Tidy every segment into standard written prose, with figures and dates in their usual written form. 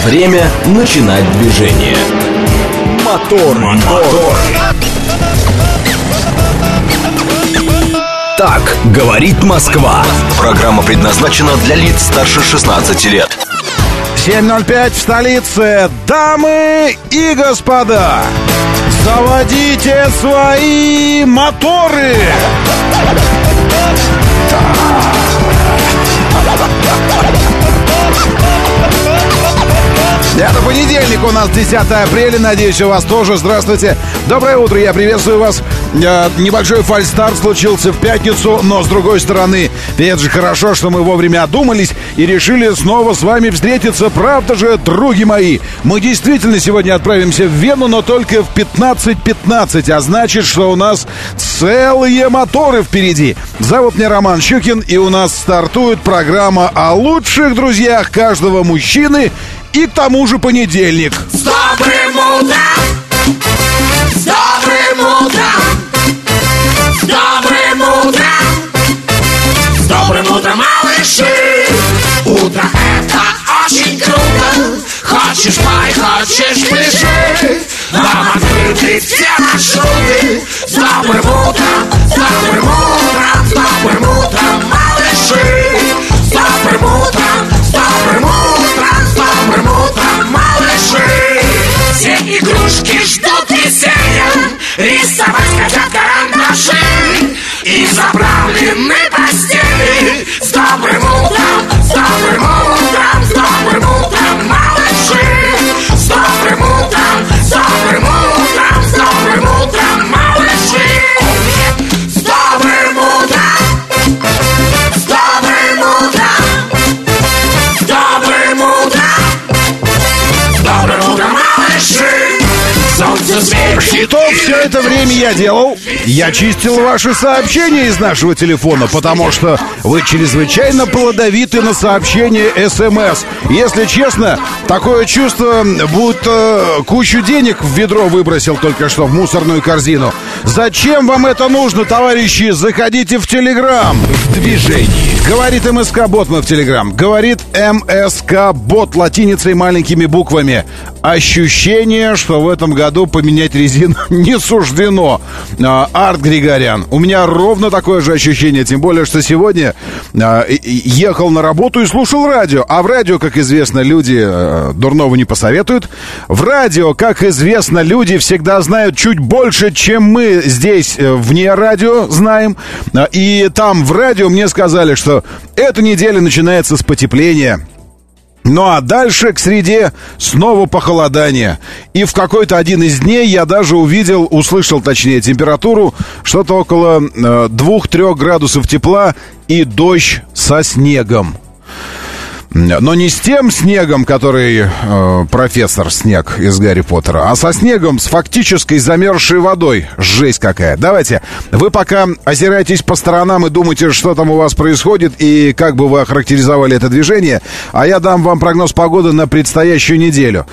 Время начинать движение. Мотор. Так говорит Москва. Программа предназначена для лиц старше 16 лет. 7:05 в столице. Дамы и господа, заводите свои моторы. Это понедельник, у нас 10 апреля, надеюсь, у вас тоже. Здравствуйте, доброе утро, я приветствую вас. Небольшой фальстарт случился в пятницу, но с другой стороны, это же хорошо, что мы вовремя одумались и решили снова с вами встретиться. Правда же, други мои? Мы действительно сегодня отправимся в Вену, но только в 15:15, а значит, что у нас целые моторы впереди. Зовут меня Роман Щукин, и у нас стартует программа о лучших друзьях каждого мужчины. И к тому же понедельник. С добрым утром! С добрым утром! С добрым утром! С добрым утром, малыши! Утро это очень круто! Хочешь пой, хочешь пляши! Нам открыты все маршруты! С добрым утром! С добрым утром! С добрым утром, малыши! С добрым утром! С добрым утром! С добрым утром, малыши! Все игрушки ждут веселья, рисовать хотят карандаши и заправлены постели. С добрым утром, с добрым утром, с добрым утром, малыши! С добрым утром, с добрым утром, с добрым утром, малыши! С добрым утром! С добрым утром! С добрым утром! С добрым утром, малыши! Солнце светит. Что все это время я делал? Я чистил ваши сообщения из нашего телефона, потому что вы чрезвычайно плодовиты на сообщения СМС. Если честно, такое чувство, будто кучу денег в ведро выбросил только что в мусорную корзину. Зачем вам это нужно, товарищи? Заходите в Телеграм. В движении. Говорит МСК-бот, мы в Телеграм. Говорит МСК-бот латиницей маленькими буквами. Ощущение, что в этом году поменять резину не суждено. Арт Григорян. У меня ровно такое же ощущение. Тем более, что сегодня ехал на работу и слушал радио. А в радио, как известно, люди дурного не посоветуют. В радио, как известно, люди всегда знают чуть больше, чем мы здесь вне радио знаем. И там в радио мне сказали, что эта неделя начинается с потепления. Ну а дальше к среде снова похолодание. И в какой-то один из дней я даже услышал температуру что-то около 2-3 градусов тепла и дождь со снегом. Но не с тем снегом, который профессор Снег из Гарри Поттера, а со снегом, с фактической замерзшей водой. Жесть какая. Давайте, вы пока озираетесь по сторонам и думаете, что там у вас происходит и как бы вы охарактеризовали это движение, а я дам вам прогноз погоды на предстоящую неделю.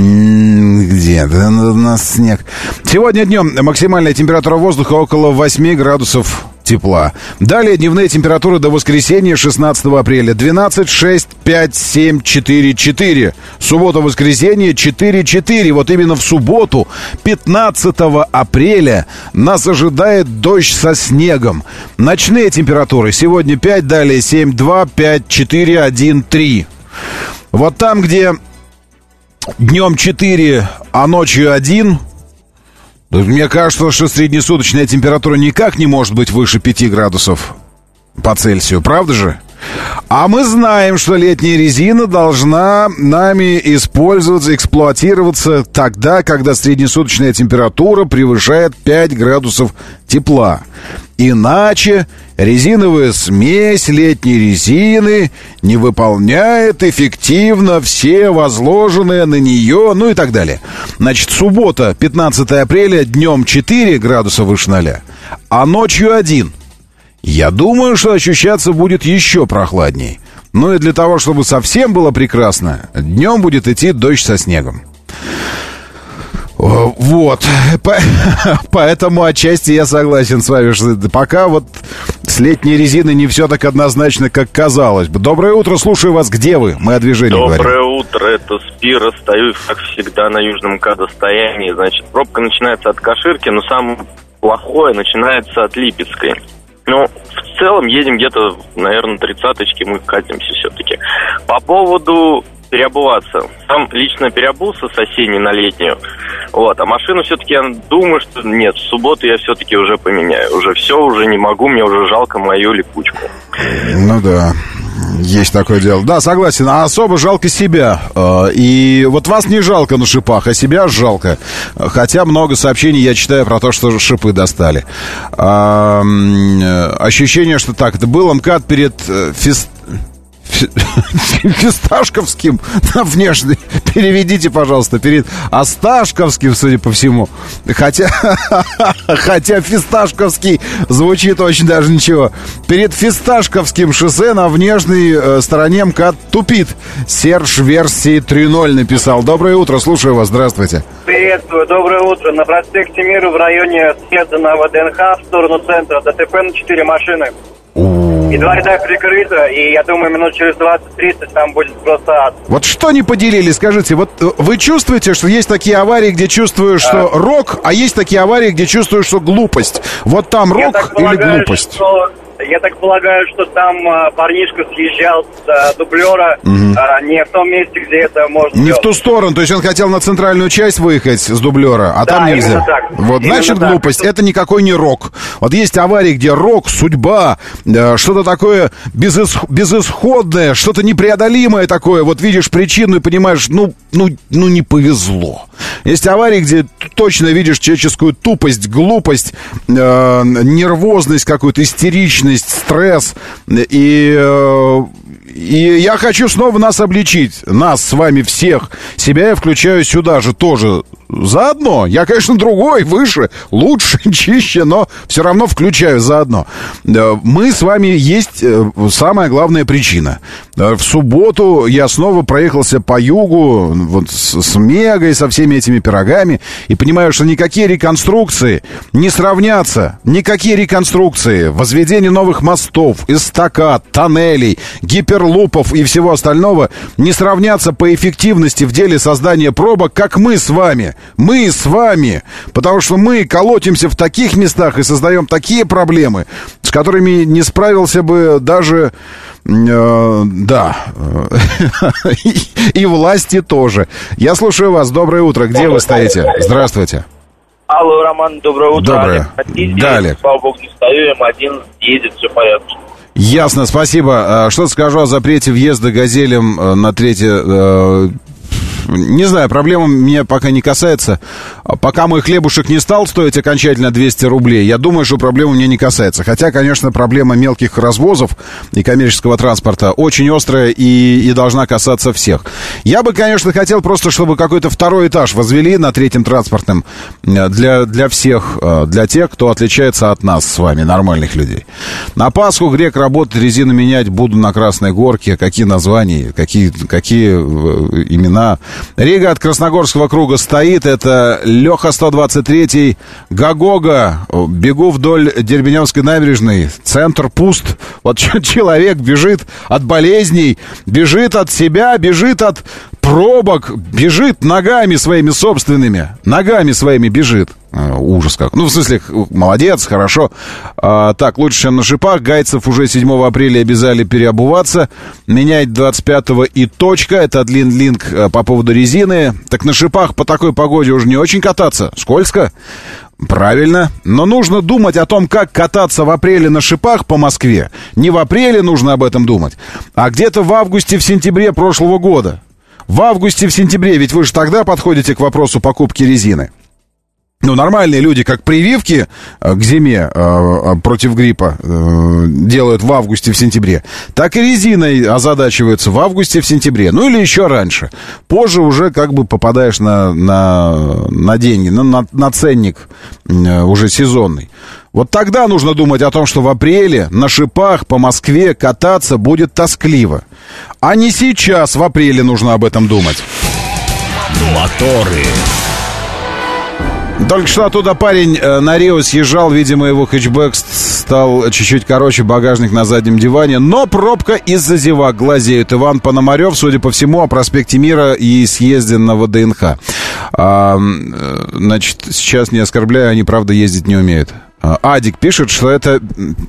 Где у нас снег? Сегодня днем максимальная температура воздуха около 8 градусов тепла. Далее дневные температуры до воскресенья 16 апреля 12, 6, 5, 7, 4, 4. Суббота-воскресенье 4, 4. Вот именно в субботу, 15 апреля, нас ожидает дождь со снегом. Ночные температуры сегодня 5, далее 7, 2, 5, 4, 1, 3. Вот там, где днем 4, а ночью 1... Мне кажется, что среднесуточная температура никак не может быть выше 5 градусов по Цельсию, правда же? А мы знаем, что летняя резина должна нами использоваться, эксплуатироваться тогда, когда среднесуточная температура превышает 5 градусов тепла. Иначе резиновая смесь летней резины не выполняет эффективно все возложенные на нее, ну и так далее. Значит, суббота, 15 апреля, днем 4 градуса выше 0, а ночью 1. Я думаю, что ощущаться будет еще прохладней. Ну и для того, чтобы совсем было прекрасно, днем будет идти дождь со снегом. Вот. Поэтому отчасти я согласен с вами, что пока вот с летней резиной не все так однозначно, как казалось бы. Доброе утро, слушаю вас. Где вы? Мы о движении говорим. Доброе утро, это Спира, стою, как всегда, на южном КА-достоянии. Значит, пробка начинается от Каширки, но самое плохое начинается от Липецкой. Ну, в целом едем где-то, наверное, 30-очки, мы катимся все-таки. По поводу переобуваться. Сам лично переобулся с осенней на летнюю. Вот, а машину все-таки я думаю, что нет, в субботу я все-таки уже поменяю. Уже все, уже не могу, мне уже жалко мою липучку. Ну да. Есть такое дело. Да, согласен, а особо жалко себя. И вот вас не жалко на шипах, а себя жалко. Хотя много сообщений я читаю про то, что шипы достали. Ощущение, что так, это был МКАД перед Фисташковским, внешне, переведите, пожалуйста, перед Осташковским, судя по всему. Хотя Фисташковский звучит очень даже ничего. Перед Фисташковским шоссе на внешней стороне МКАД тупит. Серж версии 3.0 написал. Доброе утро, слушаю вас, здравствуйте. Приветствую, доброе утро. На проспекте Мира в районе съезда на ВДНХ в сторону центра ДТП на 4 машины. И два ряда прикрыто, и я думаю, минут через 20-30 там будет просто ад. Вот что не поделили, скажите, вот вы чувствуете, что есть такие аварии, где чувствуешь, что рок, а есть такие аварии, где чувствуешь, что глупость? Вот там рок или глупость? Я так полагаю, что там парнишка съезжал с дублера не в том месте, где это можно не делать. В ту сторону, то есть он хотел на центральную часть выехать с дублера, а да, там нельзя. Так. Вот, именно значит, так. Глупость. Это никакой не рок. Вот есть аварии, где рок, судьба, что-то такое безысходное, что-то непреодолимое такое. Вот видишь причину и понимаешь, ну не повезло. Есть аварии, где точно видишь человеческую тупость, глупость, нервозность какую-то, истеричность, стресс. И я хочу снова нас обличить. Нас с вами всех. Себя я включаю сюда же тоже. Заодно. Я, конечно, другой, выше, лучше, чище, но все равно включаю заодно. Мы с вами есть самая главная причина. В субботу я снова проехался по югу вот с Мегой, со всеми этими пирогами, и понимаю, что никакие реконструкции не сравнятся. Никакие реконструкции, возведение новых мостов, эстакад, тоннелей, гиперлупов и всего остального не сравнятся по эффективности в деле создания пробок, как мы с вами. Мы с вами, потому что мы колотимся в таких местах и создаем такие проблемы, с которыми не справился бы даже, и власти тоже. Я слушаю вас, доброе утро, где вы стоите? Здравствуйте. Алло, Роман, доброе утро. Доброе. Далее. Слава богу, не стою, М1 едет, все в порядке. Ясно, спасибо. Что скажу о запрете въезда «Газелем» на третье... Не знаю, проблема меня пока не касается. Пока мой хлебушек не стал стоить окончательно 200 рублей, я думаю, что проблема меня не касается. Хотя, конечно, проблема мелких развозов и коммерческого транспорта очень острая и должна касаться всех. Я бы, конечно, хотел просто, чтобы какой-то второй этаж возвели на третьем транспортном для всех, для тех, кто отличается от нас с вами, нормальных людей. На Пасху грек работать, резину менять, буду на Красной Горке. Какие названия, какие имена... Рига от Красногорского круга стоит. Это Леха 123-й, Гагога. Бегу вдоль Дербеневской набережной. Центр пуст. Вот человек бежит от болезней, бежит от себя, бежит от пробок, бежит ногами своими собственными. Ногами своими бежит. Ужас как. Ну, в смысле, молодец, хорошо. Так, лучше, чем на шипах. Гайцев уже 7 апреля обязали переобуваться. Менять 25-го и точка. Это от Линк по поводу резины. Так на шипах по такой погоде уже не очень кататься. Скользко. Правильно. Но нужно думать о том, как кататься в апреле на шипах по Москве. Не в апреле нужно об этом думать, а где-то в августе, в сентябре прошлого года. В августе, в сентябре. Ведь вы же тогда подходите к вопросу покупки резины. Ну, нормальные люди, как прививки к зиме против гриппа делают в августе, в сентябре, так и резиной озадачиваются в августе, в сентябре. Ну, или еще раньше. Позже уже как бы попадаешь на деньги, на ценник уже сезонный. Вот тогда нужно думать о том, что в апреле на шипах по Москве кататься будет тоскливо. А не сейчас, в апреле нужно об этом думать. Моторы. Только что оттуда парень на Рио съезжал, видимо, его хэтчбэк стал чуть-чуть короче, багажник на заднем диване, но пробка из-за зевак глазеют. Иван Пономарев, судя по всему, о проспекте Мира и съезден на ВДНХ. Значит, сейчас не оскорбляю, они, правда, ездить не умеют. Адик пишет, что это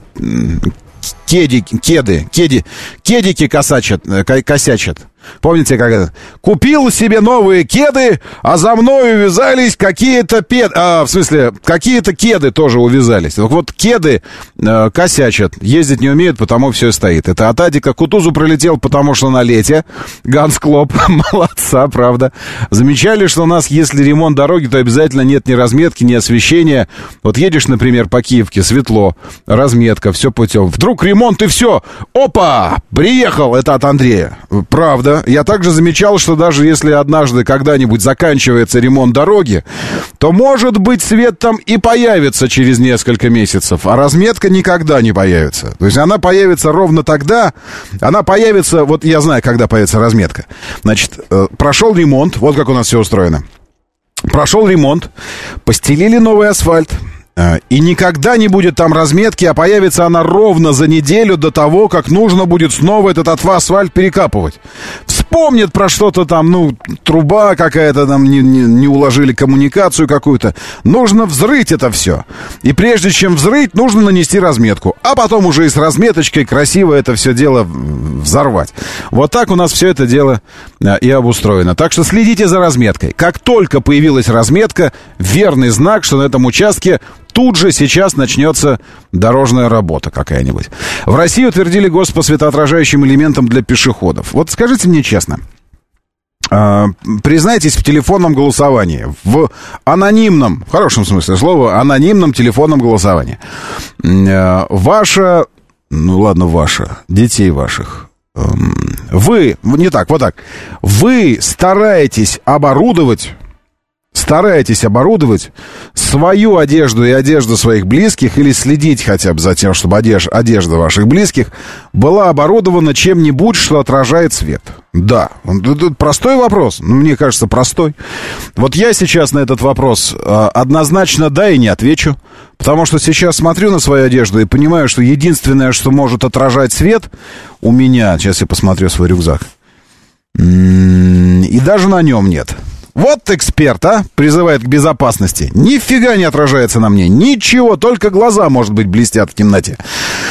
кедики косячат. Помните, как это? Купил себе новые кеды, а за мной увязались какие-то какие-то кеды тоже увязались. Вот кеды косячат, ездить не умеют, потому все стоит. Это от Адика. Кутузу пролетел, потому что на лете. Ганс Клоп, молодца, правда. Замечали, что у нас, если ремонт дороги, то обязательно нет ни разметки, ни освещения. Вот едешь, например, по Киевке, светло, разметка, все путем. Вдруг ремонт и все. Опа! Приехал. Это от Андрея. Правда. Я также замечал, что даже если однажды когда-нибудь заканчивается ремонт дороги, то, может быть, свет там и появится через несколько месяцев, а разметка никогда не появится. То есть она появится ровно тогда, вот я знаю, когда появится разметка. Значит, прошел ремонт, вот как у нас все устроено. Прошел ремонт, постелили новый асфальт. И никогда не будет там разметки, а появится она ровно за неделю до того, как нужно будет снова этот асфальт перекапывать. Вспомнит про что-то там, труба какая-то там, не уложили коммуникацию какую-то. Нужно взрыть это все. И прежде чем взрыть, нужно нанести разметку. А потом уже и с разметочкой красиво это все дело взорвать. Вот так у нас все это дело и обустроено. Так что следите за разметкой. Как только появилась разметка, верный знак, что на этом участке тут же сейчас начнется дорожная работа какая-нибудь. В России утвердили ГОСТ по светоотражающим элементам для пешеходов. Вот скажите мне честно, признайтесь в телефонном голосовании, в анонимном, в хорошем смысле слова, анонимном телефонном голосовании. Ваша, детей ваших, вы стараетесь оборудовать свою одежду и одежду своих близких или следить хотя бы за тем, чтобы одежда ваших близких была оборудована чем-нибудь, что отражает свет? Да. Простой вопрос? Мне кажется, простой. Вот я сейчас на этот вопрос однозначно да и не отвечу, потому что сейчас смотрю на свою одежду и понимаю, что единственное, что может отражать свет у меня, сейчас я посмотрю свой рюкзак, и даже на нем нет. Вот эксперт, призывает к безопасности. Нифига не отражается на мне. Ничего, только глаза, может быть, блестят в темноте.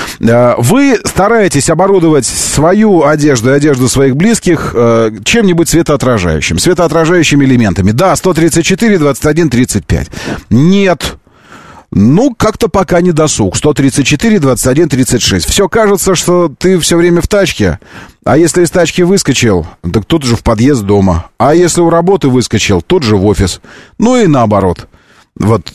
Вы стараетесь оборудовать свою одежду и одежду своих близких чем-нибудь светоотражающим, светоотражающими элементами. Да, 134, 21, 35. Нет. Как-то пока не досуг. 134, 21, 36. Все кажется, что ты все время в тачке. А если из тачки выскочил, так тут же в подъезд дома. А если у работы выскочил, тут же в офис. И наоборот. Вот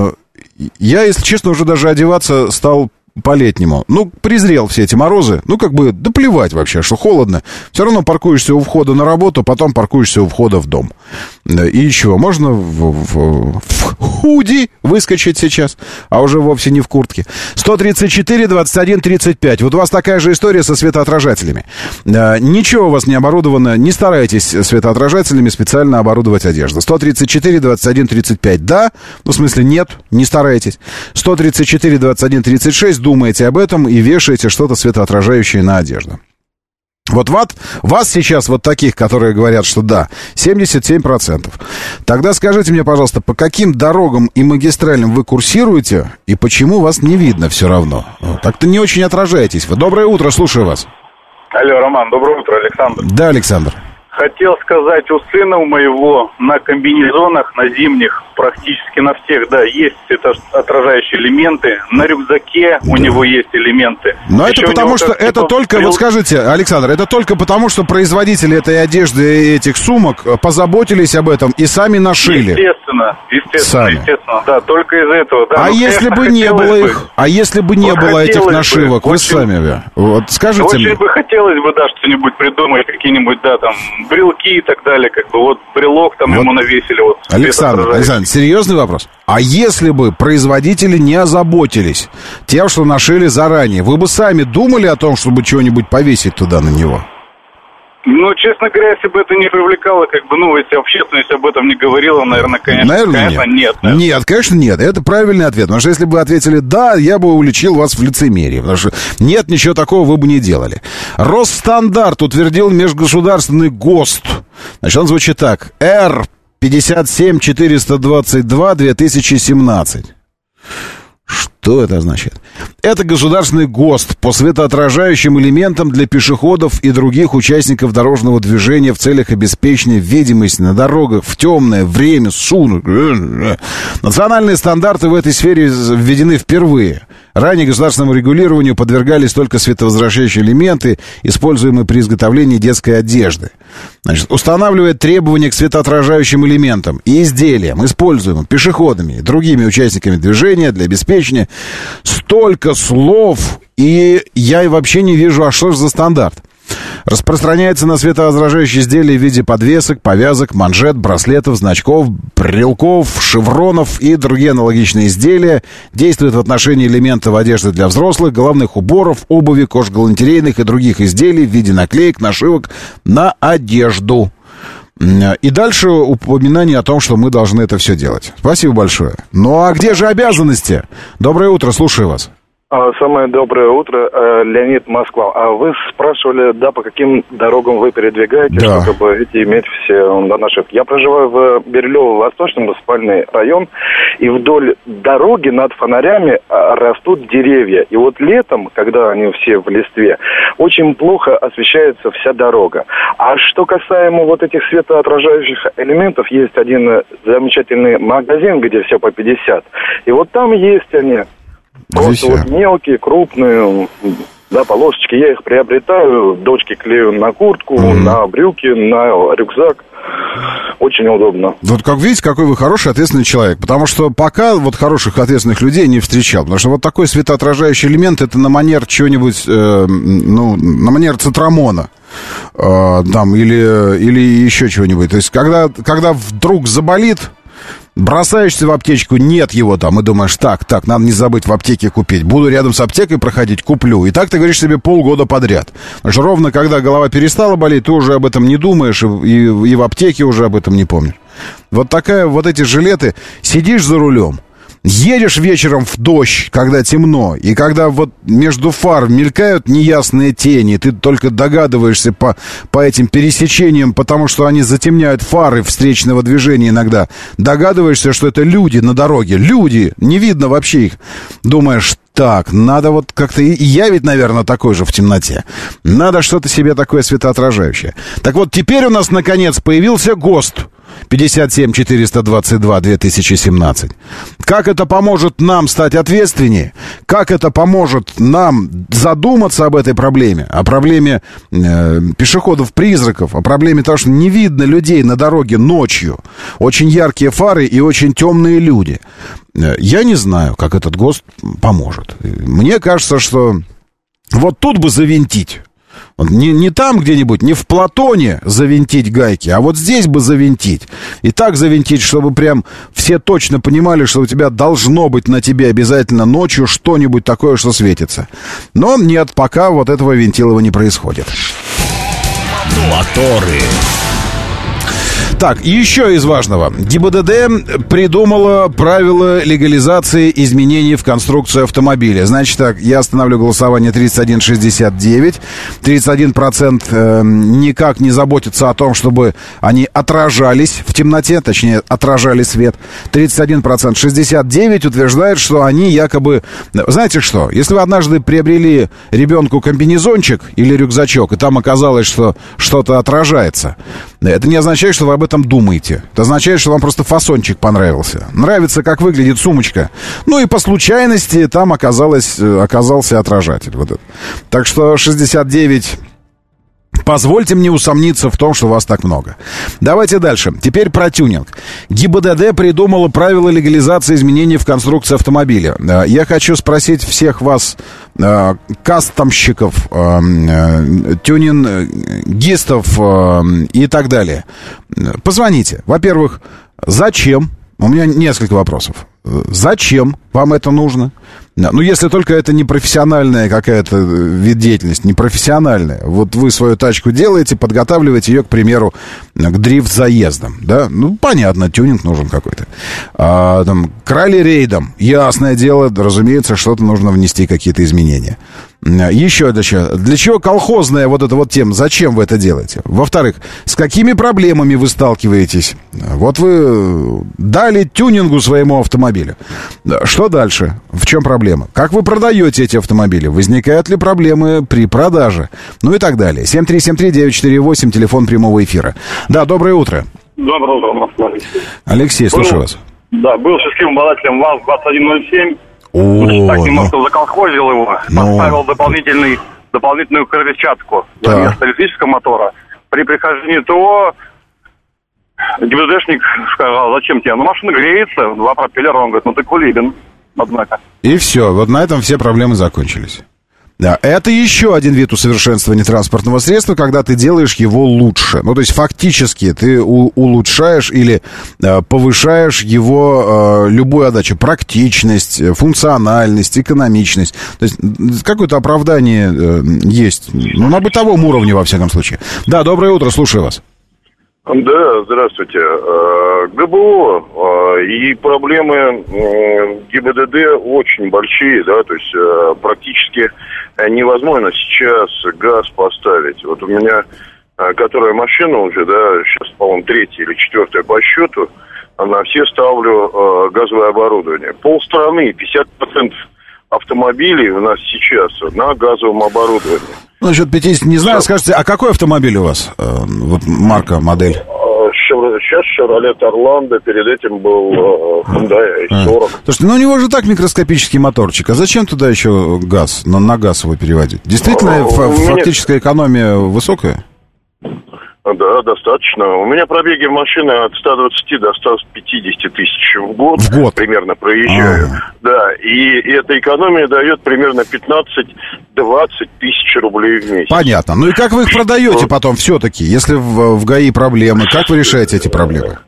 я, если честно, уже даже одеваться стал по-летнему. Презрел все эти морозы. Да плевать вообще, что холодно. Все равно паркуешься у входа на работу, потом паркуешься у входа в дом. И еще, можно в худи выскочить сейчас, а уже вовсе не в куртке. 134, 21, 35. Вот у вас такая же история со светоотражателями. Ничего у вас не оборудовано, не старайтесь светоотражателями специально оборудовать одежду. 134, 21, 35. Да, в смысле нет, не старайтесь. 134, 21, 36. Думаете об этом и вешаете что-то светоотражающее на одежду. Вот вас сейчас вот таких, которые говорят, что да, 77%. Тогда скажите мне, пожалуйста, по каким дорогам и магистралям вы курсируете и почему вас не видно все равно? Так-то не очень отражаетесь. Доброе утро, слушаю вас. Алло, Роман, доброе утро, Александр. Да, Александр. Хотел сказать, у сына моего на комбинезонах, на зимних, практически на всех, да, есть отражающие элементы. На рюкзаке у него есть элементы. Но это потому что, это только, вот скажите, Александр, это только потому, что производители этой одежды и этих сумок позаботились об этом и сами нашили. Естественно, да, только из-за этого. Да. А если бы не было их, этих нашивок, вы сами, вот скажите мне. Очень бы хотелось бы, да, что-нибудь придумать, какие-нибудь, да, там, брелки и так далее, вот брелок там ему навесили. Александр, серьезный вопрос. А если бы производители не озаботились тем, что нашили заранее, вы бы сами думали о том, чтобы чего-нибудь повесить туда на него? Ну, честно говоря, если бы это не привлекало, если общественность об этом не говорила, конечно, нет. Нет, конечно, нет. Это правильный ответ. Потому что если бы вы ответили «да», я бы уличил вас в лицемерии. Потому что нет, ничего такого вы бы не делали. Росстандарт утвердил межгосударственный ГОСТ. Значит, он звучит так. Р-57-422-2017. Что это значит? Это государственный ГОСТ по светоотражающим элементам для пешеходов и других участников дорожного движения в целях обеспечения видимости на дорогах в темное время суток. Национальные стандарты в этой сфере введены впервые. Ранее государственному регулированию подвергались только световозвращающие элементы, используемые при изготовлении детской одежды. Значит, устанавливает требования к светоотражающим элементам и изделиям, используемым пешеходами и другими участниками движения для обеспечения. Столько слов, и я вообще не вижу, а что же за стандарт? Распространяется на светоотражающие изделия в виде подвесок, повязок, манжет, браслетов, значков, брелков, шевронов и другие аналогичные изделия. Действует в отношении элементов одежды для взрослых, головных уборов, обуви, кожгалантерейных и других изделий в виде наклеек, нашивок на одежду. И дальше упоминание о том, что мы должны это все делать. Спасибо большое. Ну а где же обязанности? Доброе утро, слушаю вас. Самое доброе утро, Леонид, Москва. Вы спрашивали, по каким дорогам вы передвигаетесь, чтобы иметь все нашивки. Я проживаю в Бирюлево-Восточном, муниципальный район, и вдоль дороги над фонарями растут деревья. И вот летом, когда они все в листве, очень плохо освещается вся дорога. А что касаемо вот этих светоотражающих элементов, есть один замечательный магазин, где все по 50. И вот там есть они. Просто вот мелкие, крупные, полосочки. Я их приобретаю, дочке клею на куртку, на брюки, на рюкзак. Очень удобно. Вот как видите, какой вы хороший, ответственный человек. Потому что пока вот хороших, ответственных людей не встречал. Потому что вот такой светоотражающий элемент, это на манер чего-нибудь, на манер цитрамона. Или еще чего-нибудь. То есть, когда вдруг заболит, бросаешься в аптечку, нет его там, и думаешь, так, надо не забыть в аптеке купить. Буду рядом с аптекой проходить, куплю. И так ты говоришь себе полгода подряд. Потому что ровно когда голова перестала болеть, ты уже об этом не думаешь, и в аптеке уже об этом не помнишь. Вот эти жилеты, сидишь за рулем, едешь вечером в дождь, когда темно, и когда вот между фар мелькают неясные тени, ты только догадываешься по этим пересечениям, потому что они затемняют фары встречного движения иногда, догадываешься, что это люди на дороге, люди, не видно вообще их. Думаешь, так, надо вот как-то... И я ведь, наверное, такой же в темноте. Надо что-то себе такое светоотражающее. Так вот, теперь у нас, наконец, появился ГОСТ. 57-422-2017. Как это поможет нам стать ответственнее? Как это поможет нам задуматься об этой проблеме? О проблеме пешеходов-призраков, о проблеме того, что не видно людей на дороге ночью. Очень яркие фары и очень темные люди. Я не знаю, как этот ГОСТ поможет. Мне кажется, что вот тут бы завинтить. Не там где-нибудь, не в Платоне завинтить гайки, а вот здесь бы завинтить. И так завинтить, чтобы прям все точно понимали, что у тебя должно быть на тебе обязательно ночью что-нибудь такое, что светится. Но нет, пока вот этого винтилова не происходит. Моторы. Так, еще из важного. ГИБДД придумала правила легализации изменений в конструкцию автомобиля. Значит так, я остановлю голосование 3169. 31% никак не заботится о том, чтобы они отражались в темноте, точнее, отражали свет. 31%. 69% утверждает, что они якобы... Знаете что? Если вы однажды приобрели ребенку комбинезончик или рюкзачок, и там оказалось, что что-то отражается, это не означает, что вы об этом думаете. Это означает, что вам просто фасончик понравился. Нравится, как выглядит сумочка. Ну и по случайности там оказался отражатель. Вот это. Так что 69... Позвольте мне усомниться в том, что вас так много. Давайте дальше. Теперь про тюнинг. ГИБДД придумала правила легализации изменений в конструкции автомобиля. Я хочу спросить всех вас, кастомщиков, тюнингистов и так далее. Позвоните. Во-первых, зачем? У меня несколько вопросов. Зачем вам это нужно? Ну, если только это не профессиональная какая-то вид деятельности, не профессиональная. Вот вы свою тачку делаете, подготавливаете ее, к примеру, к дрифт-заездам, да? Ну, понятно, тюнинг нужен какой-то. Там, к ралли-рейдам, ясное дело, разумеется, что-то нужно внести, какие-то изменения. Еще для чего колхозная вот эта вот тема? Зачем вы это делаете? Во-вторых, с какими проблемами вы сталкиваетесь? Вот вы дали тюнингу своему автомобилю. Что дальше? В чем проблема? Как вы продаете эти автомобили? Возникают ли проблемы при продаже? Ну и так далее. 7373948, телефон прямого эфира. Да, доброе утро. Доброе утро, Алексей, слушаю вас. Да, был счастливым обладателем ВАЗ-2107. Так немножко заколхозил его, поставил дополнительную крыльчатку вместо электрического мотора. При прихождении ТО ГИБДДшник сказал: зачем тебе? Ну, машина греется, 2 пропеллера. Он говорит: ну ты кулибин, однако. И все, вот на этом все проблемы закончились. Да, это еще один вид усовершенствования транспортного средства, когда ты делаешь его лучше. Ну, то есть, фактически, ты улучшаешь или повышаешь его любую отдачу. Практичность, функциональность, экономичность. То есть, какое-то оправдание есть. Ну, на бытовом уровне, во всяком случае. Да, доброе утро, слушаю вас. Да, здравствуйте. ГБО и проблемы ГИБДД очень большие, да, то есть практически невозможно сейчас газ поставить. Вот у меня, которая машина уже, да, сейчас, по-моему, 3-я или 4-я по счету, на все ставлю газовое оборудование. Полстраны, 50% автомобилей у нас сейчас на газовом оборудовании. Ну, насчет 50, не знаю, скажите, а какой автомобиль у вас? Вот марка, модель? Сейчас Chevrolet Orlando, перед этим был Hyundai i40. Слушайте, ну у него же так микроскопический моторчик, а зачем туда еще газ, на газ его переводить? Действительно, фактическая экономия высокая? Да, достаточно. У меня пробеги машины от 120 до 150 тысяч в год. Примерно проезжаю. Да, и эта экономия дает примерно 15-20 тысяч рублей в месяц. Понятно. Ну и как вы их продаете потом все-таки, если в ГАИ проблемы? Как вы решаете эти проблемы?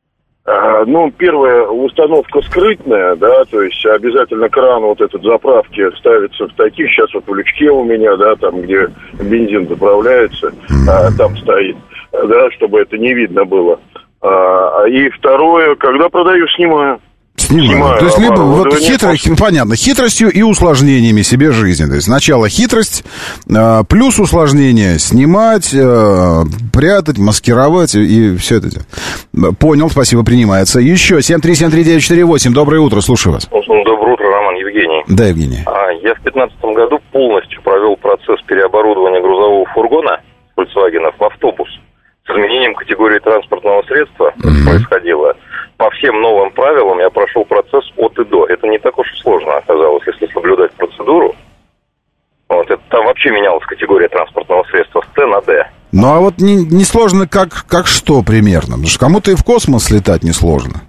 Ну, первое, установка скрытная, да, то есть обязательно кран вот этот заправки ставится в таких, сейчас вот в лючке у меня, да, там, где бензин заправляется, там стоит, да, чтобы это не видно было. И второе, когда продаю, снимаю. Снимаю. То есть либо вот понятно, хитростью и усложнениями себе жизни. То есть сначала хитрость, плюс усложнение, снимать, прятать, маскировать и все это. Понял, спасибо, принимается. Еще 7373948, доброе утро, слушаю вас. Доброе утро, Роман, Евгений. Да, Евгений. Я в 2015 году полностью провел процесс переоборудования грузового фургона Volkswagen в автобус. С изменением категории транспортного средства происходило. По всем новым правилам я прошел процесс от и до. Это не так уж и сложно оказалось, если соблюдать процедуру. Вот, это там вообще менялась категория транспортного средства с С на Д. Ну, а вот не сложно как что примерно? Потому что кому-то и в космос летать несложно.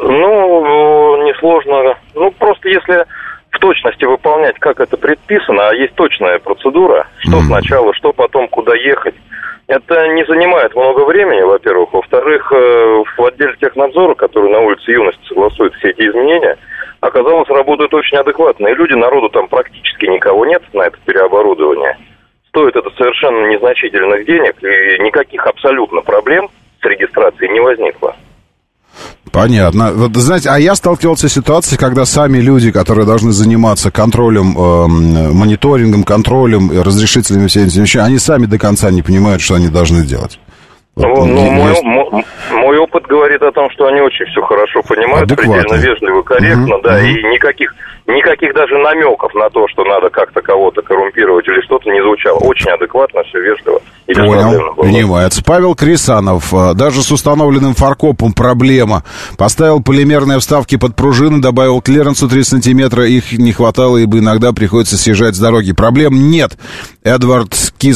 Ну, несложно. Ну, просто если в точности выполнять, как это предписано, а есть точная процедура, что сначала, что потом, куда ехать. Это не занимает много времени, во-первых. Во-вторых, в отделе технадзора, который на улице Юности согласует все эти изменения, оказалось, работают очень адекватные люди. Народу там практически никого нет на это переоборудование. Стоит это совершенно незначительных денег, и никаких абсолютно проблем с регистрацией не возникло. Понятно. Вот, знаете, а я сталкивался с ситуацией, когда сами люди, которые должны заниматься контролем, мониторингом, контролем, разрешителями, всеми этими вещами, они сами до конца не понимают, что они должны делать. Вот, мой опыт говорит о том, что они очень все хорошо понимают, предельно вежливо, корректно, и никаких даже намеков на то, что надо как-то кого-то коррумпировать или что-то, не звучало. Очень адекватно, все вежливо и беспроблемно было. Понимается. Павел Крисанов, даже с установленным фаркопом проблема. Поставил полимерные вставки под пружины, добавил клиренсу 3 сантиметра, их не хватало, ибо иногда приходится съезжать с дороги. Проблем нет. Эдвард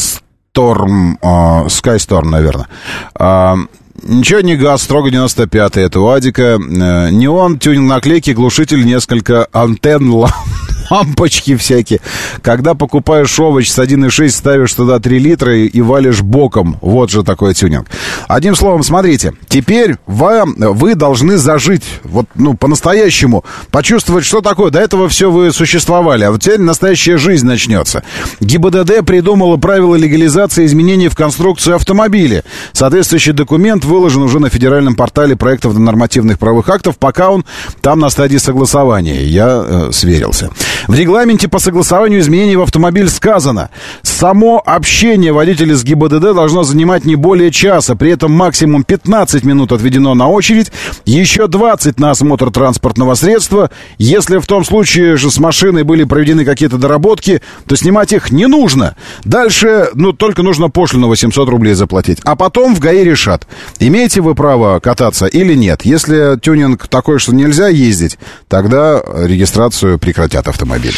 Skystorm, наверное. Ничего не газ, строго 95-й, это у Адика. Неон, тюнинг наклейки, глушитель, несколько антенн, лампочки всякие. Когда покупаешь овощ с 1,6, ставишь туда 3 литра и валишь боком. Вот же такой тюнинг. Одним словом, смотрите, теперь вы должны зажить, вот, ну, по-настоящему, почувствовать, что такое. До этого все вы существовали, а вот теперь настоящая жизнь начнется. ГИБДД придумала правила легализации изменений в конструкцию автомобиля. Соответствующий документ выложен уже на федеральном портале проектов нормативных правовых актов, пока он там на стадии согласования. Я сверился. В регламенте по согласованию изменений в автомобиль сказано: само общение водителя с ГИБДД должно занимать не более часа, при этом максимум 15 минут отведено на очередь, еще 20 на осмотр транспортного средства. Если в том случае же с машиной были проведены какие-то доработки, то снимать их не нужно. Дальше, ну, только нужно пошлину 800 рублей заплатить. А потом в ГАИ решат, имеете вы право кататься или нет. Если тюнинг такой, что нельзя ездить, тогда регистрацию прекратят автомобили.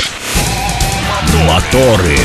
Моторы.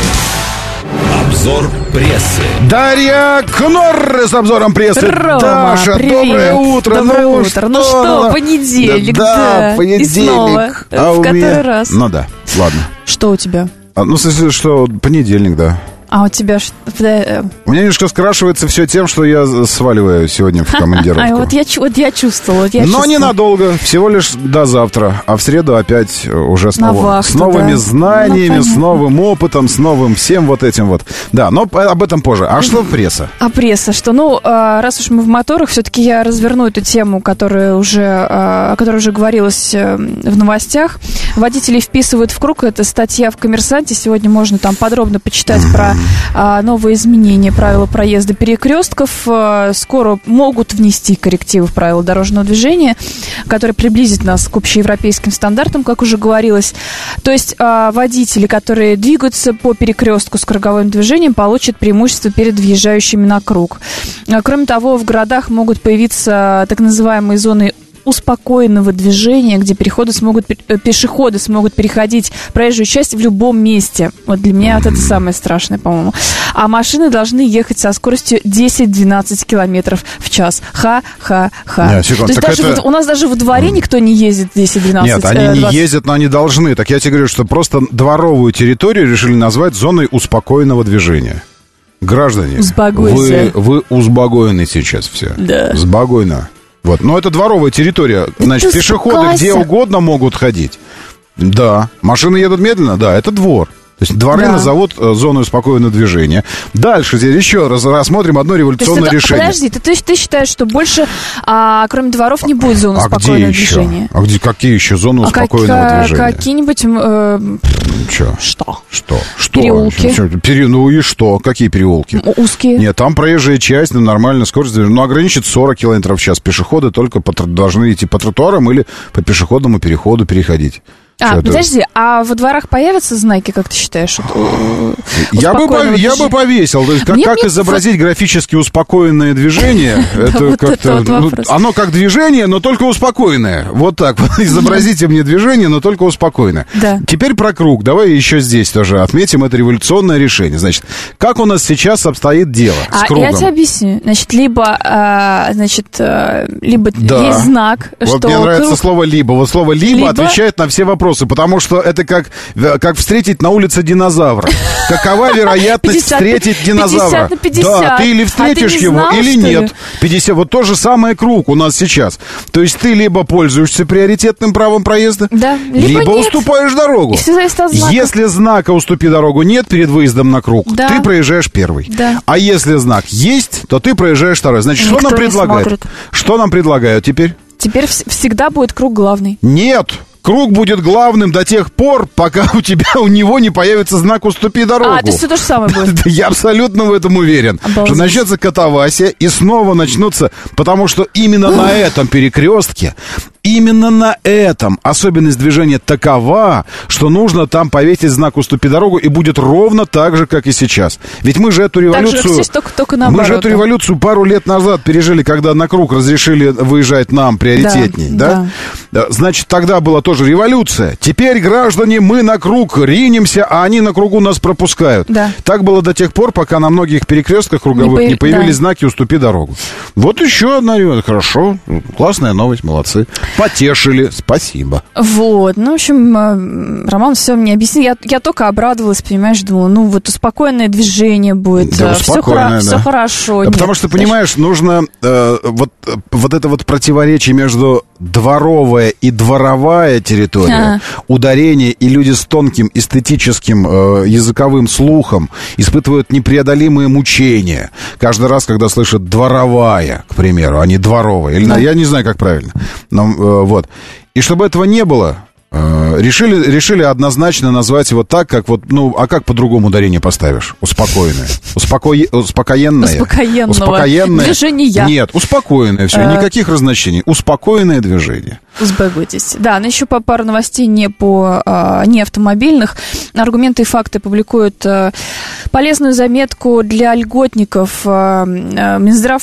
Обзор прессы. Дарья Кнор с обзором прессы. Рома, Даша, привет. доброе утро. Доброе утро. Ну что, понедельник, да. понедельник. И снова. В который раз. Ну да, ладно. Что у тебя? Ну, в смысле, что понедельник, да. А у тебя что? У меня немножко скрашивается все тем, что я сваливаю сегодня в командировку. Вот я чувствовала. Но ненадолго, всего лишь до завтра. А в среду опять уже с новыми знаниями, с новым опытом, с новым всем вот этим вот. Да, но об этом позже. А что пресса? А пресса, что? Ну, раз уж мы в моторах, все-таки я разверну эту тему, о которой уже говорилось в новостях. Водителей вписывают в круг. Это статья в «Коммерсанте». Сегодня можно там подробно почитать про новые изменения правила проезда перекрестков. Скоро могут внести коррективы в правила дорожного движения, которые приблизят нас к общеевропейским стандартам, как уже говорилось. То есть водители, которые двигаются по перекрестку с круговым движением, получат преимущество перед въезжающими на круг. Кроме того, в городах могут появиться так называемые зоны успокоенного движения, где пешеходы смогут переходить проезжую часть в любом месте. Вот для меня вот это самое страшное, по-моему. А машины должны ехать со скоростью 10-12 километров в час. Ха-ха-ха. Нет, секунду, то есть даже у нас даже во дворе никто не ездит 10-12. Нет, они не ездят, но они должны. Так я тебе говорю, что просто дворовую территорию решили назвать зоной успокоенного движения. Граждане, вы узбагоены сейчас все. Да. Сбагойно. Вот. Но это дворовая территория. Значит, пешеходы где угодно могут ходить. Да. Машины едут медленно? Да, это двор. То есть дворы назовут зоной спокойного движения. Дальше здесь еще раз рассмотрим одно революционное решение. Подожди, ты считаешь, что больше, кроме дворов, не будет зоны спокойного движения? А где какие еще зоны спокойного движения? Какие-нибудь... Что? Переулки. Ну и что? Какие переулки? Узкие. Нет, там проезжая часть на нормальной скорости. Ну, ограничит 40 километров в час. Пешеходы только должны идти по тротуарам или по пешеходному переходу переходить. Подожди, а во дворах появятся знаки, как ты считаешь? Я бы повесил. То есть, как изобразить графически успокоенное движение? Это как-то. Оно как движение, но только успокоенное. Вот так. Изобразите мне движение, но только успокоенное. Теперь про круг. Давай еще здесь тоже отметим это революционное решение. Значит, как у нас сейчас обстоит дело с кругом? Я тебе объясню. Значит, либо есть знак, что... Вот мне нравится слово «либо». Вот слово «либо» отвечает на все вопросы. Потому что это как встретить на улице динозавра. Какова вероятность встретить динозавра? 50 на 50. Да, ты или встретишь его, или нет. 50. Вот то же самое круг у нас сейчас. То есть ты либо пользуешься приоритетным правом проезда, либо уступаешь дорогу. Если знака «уступи дорогу» нет перед выездом на круг, ты проезжаешь первый. А если знак есть, то ты проезжаешь второй. Значит, что нам предлагают? Что нам предлагают теперь? Теперь всегда будет круг главный. Нет! Круг будет главным до тех пор, пока у него не появится знак «Уступи дорогу». То есть все то же самое будет? Я абсолютно в этом уверен. Что начнется катавасия и снова начнутся, потому что именно на этом перекрестке, именно на этом особенность движения такова, что нужно там повесить знак «Уступи дорогу», и будет ровно так же, как и сейчас. Ведь мы же эту революцию... Мы же эту революцию пару лет назад пережили, когда на круг разрешили выезжать нам приоритетней, да? Значит, тогда была тоже революция. Теперь, граждане, мы на круг ринемся, а они на кругу нас пропускают. Да. Так было до тех пор, пока на многих перекрестках круговых не появились знаки «Уступи дорогу». Вот еще одна революция. Хорошо, классная новость, молодцы. Потешили, спасибо. Вот, ну, в общем, Роман все мне объяснил. Я только обрадовалась, понимаешь, думала, ну, вот успокоенное движение будет. Да, все хорошо. Да, потому что, понимаешь, нужно вот это вот противоречие между дворовая и дворовая территория, ударение, и люди с тонким эстетическим языковым слухом испытывают непреодолимые мучения. Каждый раз, когда слышат дворовая, к примеру, а не дворовая. Или, я не знаю, как правильно. Но, вот. И чтобы этого не было, решили однозначно назвать его так, как вот, ну, а как по-другому ударение поставишь? Успокоенное. Успокоенное. Движение. Нет, успокоенное все. Никаких разночтений. Успокоенное движение. Узбегуйтесь. Да, но еще пару новостей не автомобильных. Аргументы и факты публикуют полезную заметку для льготников. Минздрав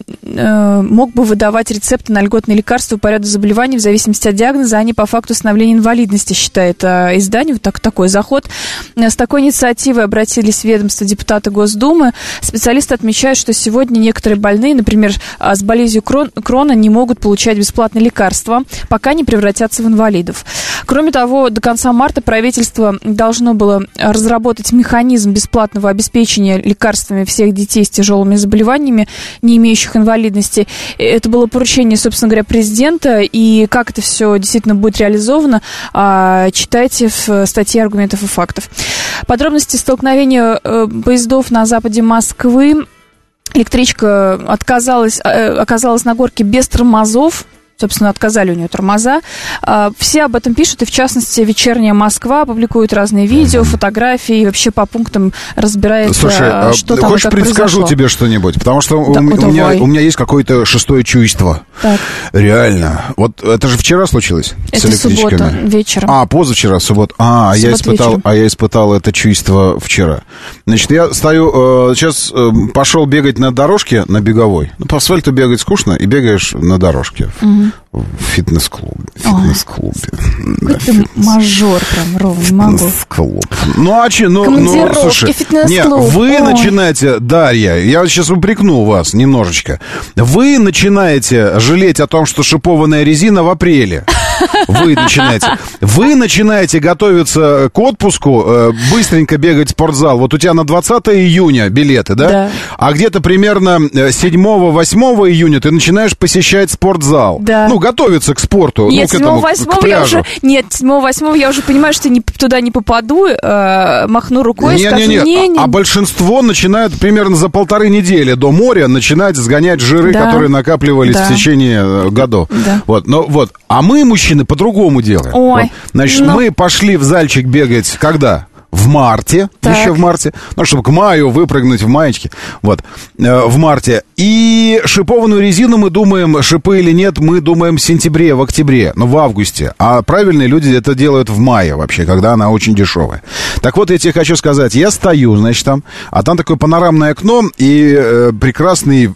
мог бы выдавать рецепты на льготные лекарства по ряду заболеваний в зависимости от диагноза, а не по факту становления инвалидности, считает издание. Вот такой заход. С такой инициативой обратились в ведомство депутаты Госдумы. Специалисты отмечают, что сегодня некоторые больные, например, с болезнью Крона, не могут получать бесплатные лекарства, пока не превратятся в инвалидов. Кроме того, до конца марта правительство должно было разработать механизм бесплатного обеспечения лекарствами всех детей с тяжелыми заболеваниями, не имеющих инвалидности. Это было поручение, собственно говоря, президента, и как это все действительно будет реализовано, читайте в статье «Аргументов и фактов». Подробности столкновения поездов на западе Москвы. Электричка оказалась на горке без тормозов. Собственно, отказали у нее тормоза. Все об этом пишут, и в частности «Вечерняя Москва» публикует разные видео, фотографии, и вообще по пунктам разбирает, Слушай, что там хочешь, предскажу тебе что-нибудь? Потому что у меня есть какое-то шестое чувство. Так. Реально. Вот это же вчера случилось с электричками. Это суббота вечером. Позавчера, суббота. Я испытал это чувство вчера. Значит, я стою, сейчас пошел бегать на дорожке, на беговой. Ну, по асфальту бегать скучно, и бегаешь на дорожке. В фитнес-клубе. Какой ты мажор, прям, ровно, не могу. Фитнес-клуб. Слушай, вы начинаете, Дарья, я сейчас упрекну вас немножечко. Вы начинаете жалеть о том, что шипованная резина в апреле. Вы начинаете готовиться к отпуску, быстренько бегать в спортзал. Вот у тебя на 20 июня билеты, да? Да. А где-то примерно 7-8 июня ты начинаешь посещать спортзал. Да. Ну, готовиться к спорту. Нет, 7-8 я уже понимаю, что туда не попаду, махну рукой и скажу, не. А большинство начинают примерно за 1,5 недели до моря начинать сгонять жиры, которые накапливались в течение годов. Да. Вот. А мы, мужчины, по-другому делаем. Значит, мы пошли в зальчик бегать когда? В марте, еще в марте, чтобы к маю выпрыгнуть в маечке, в марте. И шипованную резину мы думаем, шипы или нет, мы думаем в сентябре, в октябре, в августе. А правильные люди это делают в мае вообще, когда она очень дешевая. Так вот, я тебе хочу сказать, я стою, значит, там, а там такое панорамное окно и прекрасный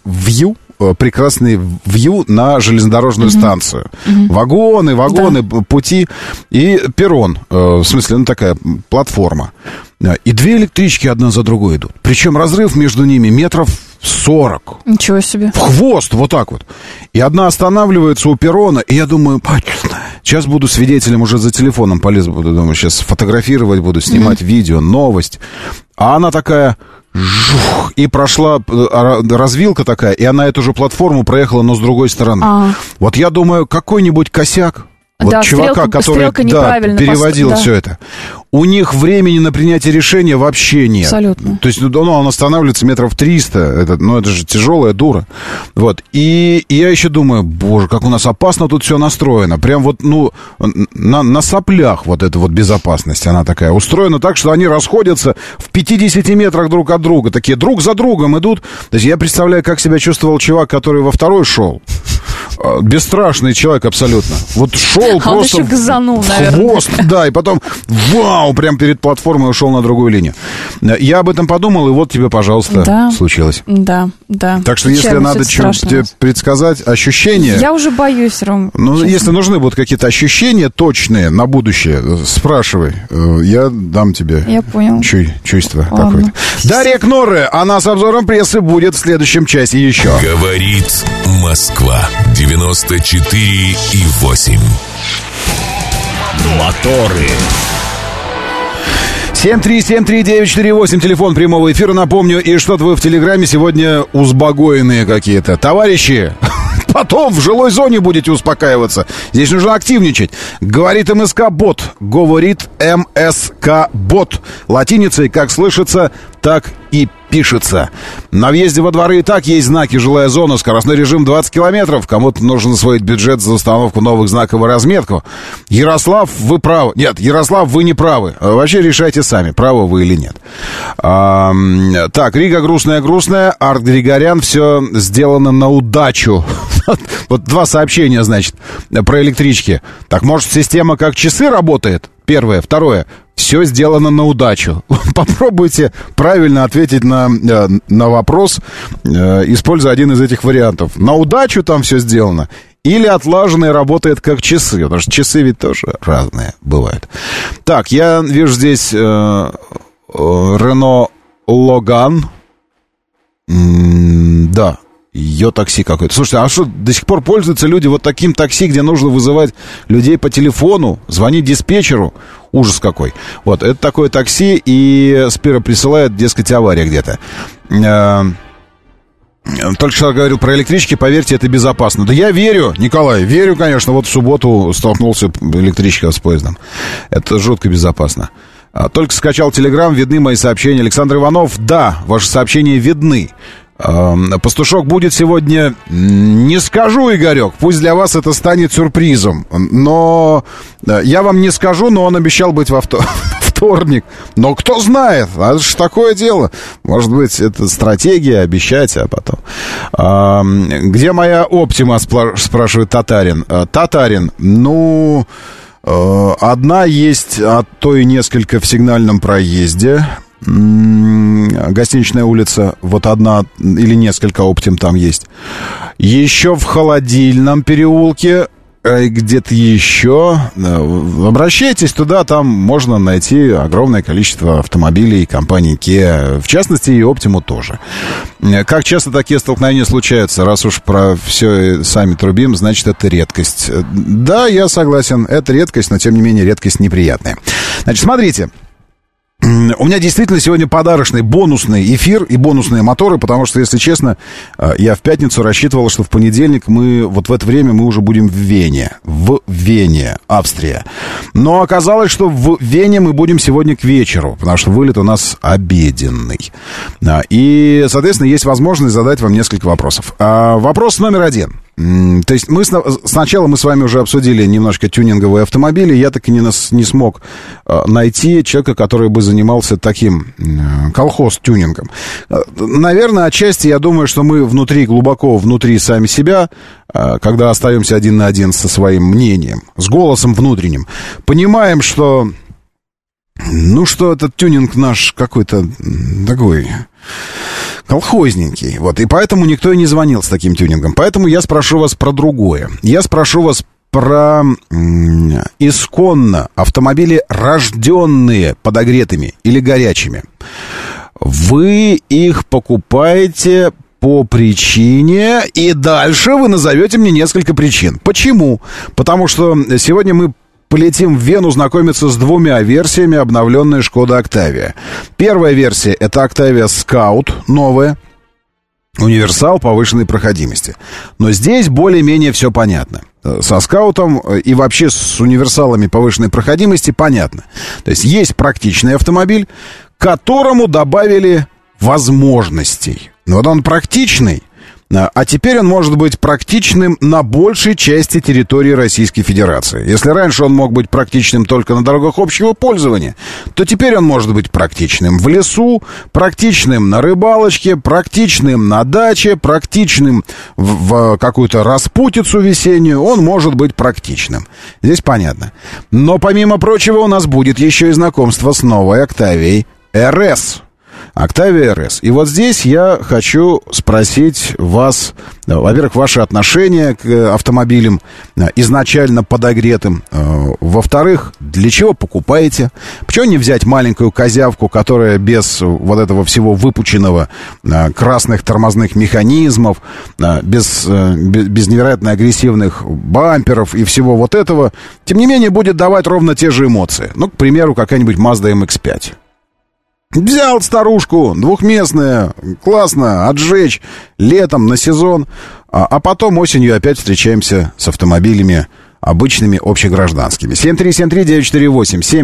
вью на железнодорожную станцию. Вагоны, пути и перрон. В смысле, такая платформа. И 2 электрички одна за другой идут. Причем разрыв между ними метров 40. Ничего себе. В хвост, вот так вот. И одна останавливается у перрона, и я думаю, сейчас буду свидетелем, уже за телефоном полезу, думаю, сейчас фотографировать буду, снимать видео, новость. А она такая... Жух, и прошла развилка такая, и она эту же платформу проехала, но с другой стороны. Вот я думаю, какой-нибудь косяк чувака, который переводил все это. У них времени на принятие решения вообще нет. Абсолютно. То есть он останавливается метров 300. Это же тяжелая дура. Вот. И я еще думаю, боже, как у нас опасно тут все настроено. Прям на соплях вот эта вот безопасность, она такая устроена так, что они расходятся в 50 метрах друг от друга. Такие друг за другом идут. То есть я представляю, как себя чувствовал чувак, который во второй шел. Бесстрашный человек абсолютно. Вот шел просто... Он еще газанул, наверное. Хвост, да, и потом, вау, прям перед платформой ушел на другую линию. Я об этом подумал, и вот тебе, пожалуйста, случилось. Да. Так что если надо что-нибудь предсказать, ощущения... Я уже боюсь, Ром. Ну, честно. Если нужны будут какие-то ощущения точные на будущее, спрашивай. Я дам тебе... Я понял. Чувство какое-то. Дарья Кнорре, она с обзором прессы будет в следующем часе еще. Говорит Москва. 94,8. Моторы. 7373948, телефон прямого эфира, напомню. И что-то вы в Телеграме сегодня узбагоенные какие-то. Товарищи, потом в жилой зоне будете успокаиваться. Здесь нужно активничать. Говорит МСК-бот. Говорит МСК-бот. Латиницей, как слышится, так и пишется. На въезде во дворы и так есть знаки «Жилая зона», скоростной режим 20 километров. Кому-то нужно освоить бюджет за установку новых знаков и разметку. Ярослав, вы правы. Нет, Ярослав, вы не правы. Вообще решайте сами, правы вы или нет. Так, Рига грустная. Арт Григорян, все сделано на удачу. Вот два сообщения, значит, про электрички. Так, может, система как часы работает? Первое. Второе. Все сделано на удачу. Попробуйте правильно ответить на вопрос, используя один из этих вариантов. На удачу там все сделано? Или отлажено и работает как часы? Потому что часы ведь тоже разные бывают. Так, я вижу здесь Рено Логан. Да. Ее такси какое-то. Слушайте, а что, до сих пор пользуются люди вот таким такси, где нужно вызывать людей по телефону, звонить диспетчеру? Ужас какой. Вот, это такое такси, и Спира присылает, дескать, авария где-то. Только что говорил про электрички, поверьте, это безопасно. Да я верю, Николай, верю, конечно. Вот в субботу столкнулся электричка с поездом. Это жутко безопасно. Только скачал Телеграм, видны мои сообщения. Александр Иванов, да, ваши сообщения видны. Пастушок будет сегодня, не скажу, Игорек, пусть для вас это станет сюрпризом, но я вам не скажу, но он обещал быть во вторник. Но кто знает, это же такое дело. Может быть, это стратегия, обещать, а потом. Где моя Оптима, спрашивает Татарин. Татарин, ну, одна есть, а то и несколько в Сигнальном проезде. Гостиничная улица, вот одна или несколько Оптим там есть. Еще в Холодильном переулке, где-то еще. Обращайтесь туда, там можно найти огромное количество автомобилей компании Kia, в частности и Оптиму тоже. Как часто такие столкновения случаются? Раз уж про все сами трубим, значит, это редкость. Да, я согласен, это редкость, но тем не менее редкость неприятная. Значит, смотрите. У меня действительно сегодня подарочный, бонусный эфир и бонусные моторы, потому что, если честно, я в пятницу рассчитывал, что в понедельник мы, вот в это время мы уже будем в Вене, Австрия. Но оказалось, что в Вене мы будем сегодня к вечеру, потому что вылет у нас обеденный. И, соответственно, есть возможность задать вам несколько вопросов. Вопрос номер один. То есть сначала мы с вами уже обсудили немножко тюнинговые автомобили. Я так и не смог найти человека, который бы занимался таким колхоз-тюнингом. Наверное, отчасти я думаю, что мы глубоко внутри сами себя, когда остаемся один на один со своим мнением, с голосом внутренним, понимаем, что этот тюнинг наш какой-то такой колхозненький. Вот, и поэтому никто и не звонил с таким тюнингом. Поэтому я спрошу вас про другое. Я спрошу вас про исконно автомобили, рожденные подогретыми или горячими. Вы их покупаете по причине, и дальше вы назовете мне несколько причин. Почему? Потому что сегодня мы полетим в Вену знакомиться с двумя версиями обновленной Шкода Октавия. Первая версия — это Октавия Scout, новая, универсал повышенной проходимости. Но здесь более-менее все понятно. Со Скаутом и вообще с универсалами повышенной проходимости понятно. То есть практичный автомобиль, которому добавили возможностей. Но вот он практичный, А теперь он может быть практичным на большей части территории Российской Федерации. Если раньше он мог быть практичным только на дорогах общего пользования, то теперь он может быть практичным в лесу, практичным на рыбалочке, практичным на даче, практичным в какую-то распутицу весеннюю. Он может быть практичным. Здесь понятно. Но помимо прочего у нас будет еще и знакомство с новой Octavia RS. Octavia RS. И вот здесь я хочу спросить вас, во-первых, ваши отношения к автомобилям изначально подогретым. Во-вторых, для чего покупаете? Почему не взять маленькую козявку, которая без вот этого всего выпученного красных тормозных механизмов, без невероятно агрессивных бамперов и всего вот этого, тем не менее будет давать ровно те же эмоции. Ну, к примеру, какая-нибудь Mazda MX-5. Взял старушку, двухместная, классно, отжечь летом на сезон, а потом осенью опять встречаемся с автомобилями обычными общегражданскими. 7373948,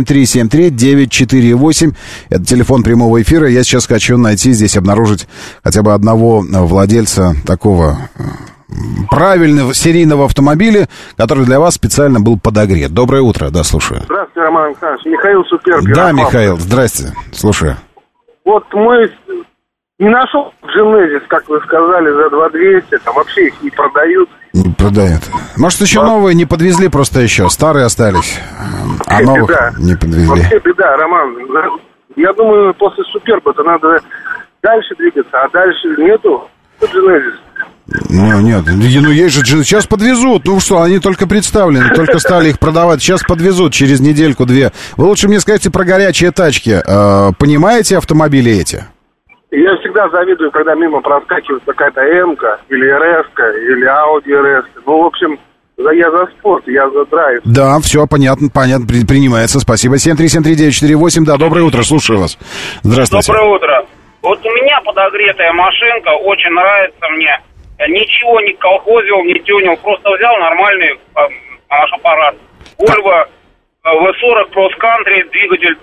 7373948, это телефон прямого эфира. Я сейчас хочу найти здесь, обнаружить хотя бы одного владельца такого правильного серийного автомобиля, который для вас специально был подогрет. Доброе утро, да, слушаю. Здравствуйте, Роман Александрович. Михаил Суперб. Да, Михаил, здрасте, слушаю. Вот мы не нашел Genesis, как вы сказали, за 2200, там вообще их не продают. Не продают. Может, еще новые не подвезли просто еще, старые остались, а новых не подвезли. Вообще беда, Роман. Я думаю, после Суперба-то надо дальше двигаться, а дальше нету Genesis. Ну, нет, ну есть же, сейчас подвезут. Ну что, они только представлены, только стали их продавать. Сейчас подвезут через недельку-две. Вы лучше мне скажите про горячие тачки. Понимаете автомобили эти? Я всегда завидую, когда мимо проскакивает какая-то М-ка, или РС-ка, или Audi RS. Ну, в общем, я за спорт, я за драйв. Да, все понятно, принимается. Спасибо. 7373948, да, доброе утро, слушаю вас. Здравствуйте. Доброе утро. Вот у меня подогретая машинка, очень нравится мне. Ничего не колхозил, не тюнил, просто взял нормальный наш аппарат. Volvo V40 Cross Country, двигатель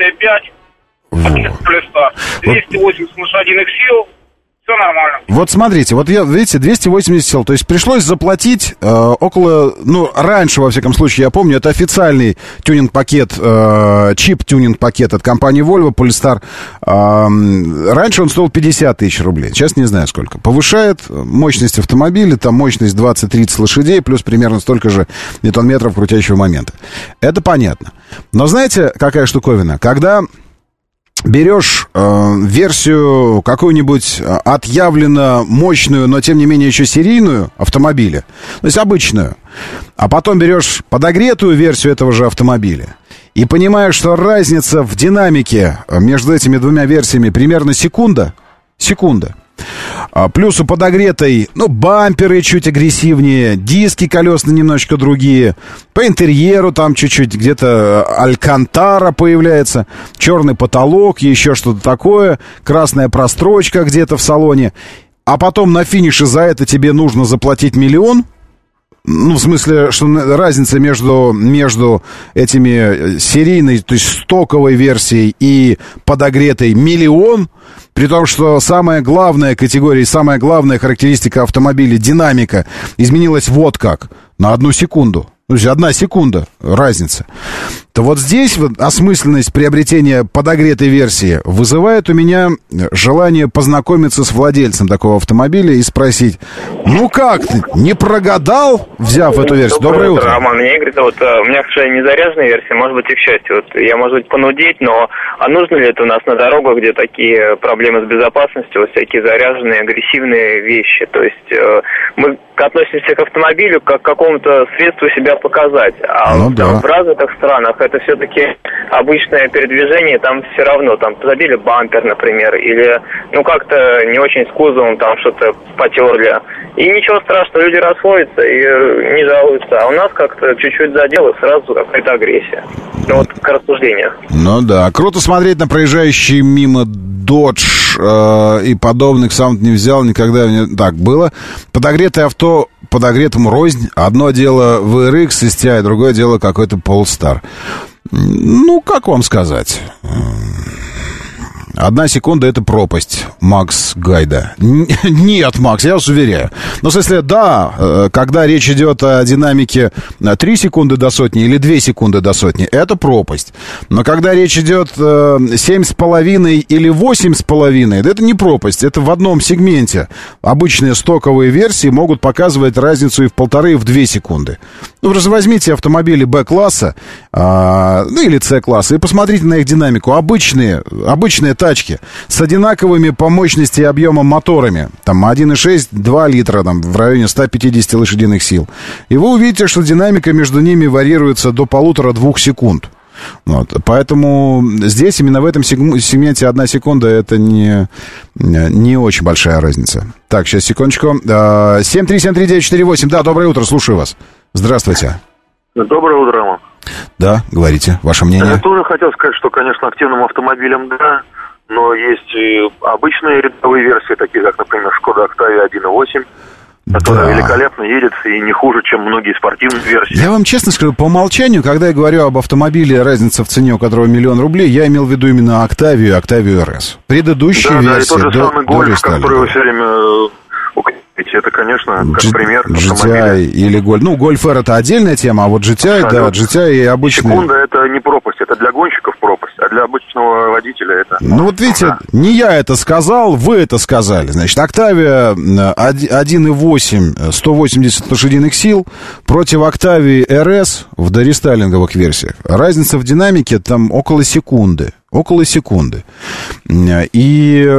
Т5, 280 лошадиных сил, все нормально. Вот смотрите, вот видите, 280 сил, то есть пришлось заплатить около, ну, раньше, во всяком случае, я помню, это официальный тюнинг-пакет, чип-тюнинг-пакет от компании Volvo, Polestar. Раньше он стоил 50 тысяч рублей, сейчас не знаю сколько. Повышает мощность автомобиля, там мощность 20-30 лошадей, плюс примерно столько же ньютон-метров крутящего момента. Это понятно. Но знаете, какая штуковина? Когда берешь версию какую-нибудь отъявленно мощную, но тем не менее еще серийную автомобиля, то есть обычную, а потом берешь подогретую версию этого же автомобиля и понимаешь, что разница в динамике между этими двумя версиями примерно секунда. Плюс у подогретой, ну, бамперы чуть агрессивнее, диски колесные немножечко другие. По интерьеру там чуть-чуть где-то алькантара появляется, черный потолок, еще что-то такое, красная прострочка где-то в салоне. А потом на финише за это тебе нужно заплатить 1 миллион. Ну, в смысле, что разница между этими серийной, то есть стоковой версией и подогретой 1 миллион, при том, что самая главная категория, самая главная характеристика автомобиля, динамика, изменилась вот как, на 1 секунду. То есть 1 секунда разница. То вот здесь вот осмысленность приобретения подогретой версии вызывает у меня желание познакомиться с владельцем такого автомобиля и спросить: ну как ты, не прогадал, взяв эту версию? Доброе утро. Роман, меня Игорь зовут. У меня, к сожалению, не заряженная версия, может быть, и к счастью. Вот я, может быть, понудеть, но нужно ли это у нас на дорогах, где такие проблемы с безопасностью, вот всякие заряженные, агрессивные вещи? То есть мы относимся к автомобилю как к какому-то средству себя показать. А в развитых странах это все-таки обычное передвижение, там все равно, там забили бампер, например, или, ну, как-то не очень с кузовом там что-то потерли. И ничего страшного, люди расходятся и не жалуются. А у нас как-то чуть-чуть задело, сразу какая-то агрессия. Ну, вот к рассуждениям. Ну да, круто смотреть на проезжающий мимо Dodge и подобных, сам не взял, никогда не так было. Подогретое авто подогретому рознь. Одно дело VRX STI, другое дело какой-то Polestar. Ну, как вам сказать? 1 секунда — это пропасть, Макс Гайда. Нет, Макс, я вас уверяю. Но, в смысле, да, когда речь идет о динамике 3 секунды до сотни или 2 секунды до сотни, это пропасть. Но когда речь идет 7,5 или 8,5, это не пропасть, это в одном сегменте. Обычные стоковые версии могут показывать разницу и в 1,5, и в 2 секунды. Ну, просто возьмите автомобили Б-класса, ну, или С-класса, и посмотрите на их динамику. Обычные тачки с одинаковыми по мощности и объемом моторами. Там 1,6, 2 литра, там, в районе 150 лошадиных сил. И вы увидите, что динамика между ними варьируется до 1,5-2 секунд. Вот. Поэтому здесь именно в этом сегменте 1 секунда — это не очень большая разница. Так, сейчас, секундочку. 7373948. Да, доброе утро, слушаю вас. Здравствуйте. Доброе утро, Роман. Да, говорите, ваше мнение. Я тоже хотел сказать, что, конечно, активным автомобилям да, но есть и обычные рядовые версии, такие как, например, Шкода Октавия 1.8, которая великолепно едет и не хуже, чем многие спортивные версии. Я вам честно скажу, по умолчанию, когда я говорю об автомобиле, разница в цене у которого 1 000 000 рублей, я имел в виду именно Октавию и Октавию РС. Предыдущие версии. Да, и тот же самый Гольф, который вы все время... Это, конечно, как пример GTI или Гольф. Ну, Гольф R — это отдельная тема, а вот GTI, да, GTI и обычный... Секунда — это не пропасть, это для гонщиков пропасть, а для обычного водителя это... Ну, вот видите, не я это сказал, вы это сказали. Значит, Октавия 1.8, 180 лошадиных сил против Октавии RS в дорестайлинговых версиях. Разница в динамике там около секунды. Около секунды. И...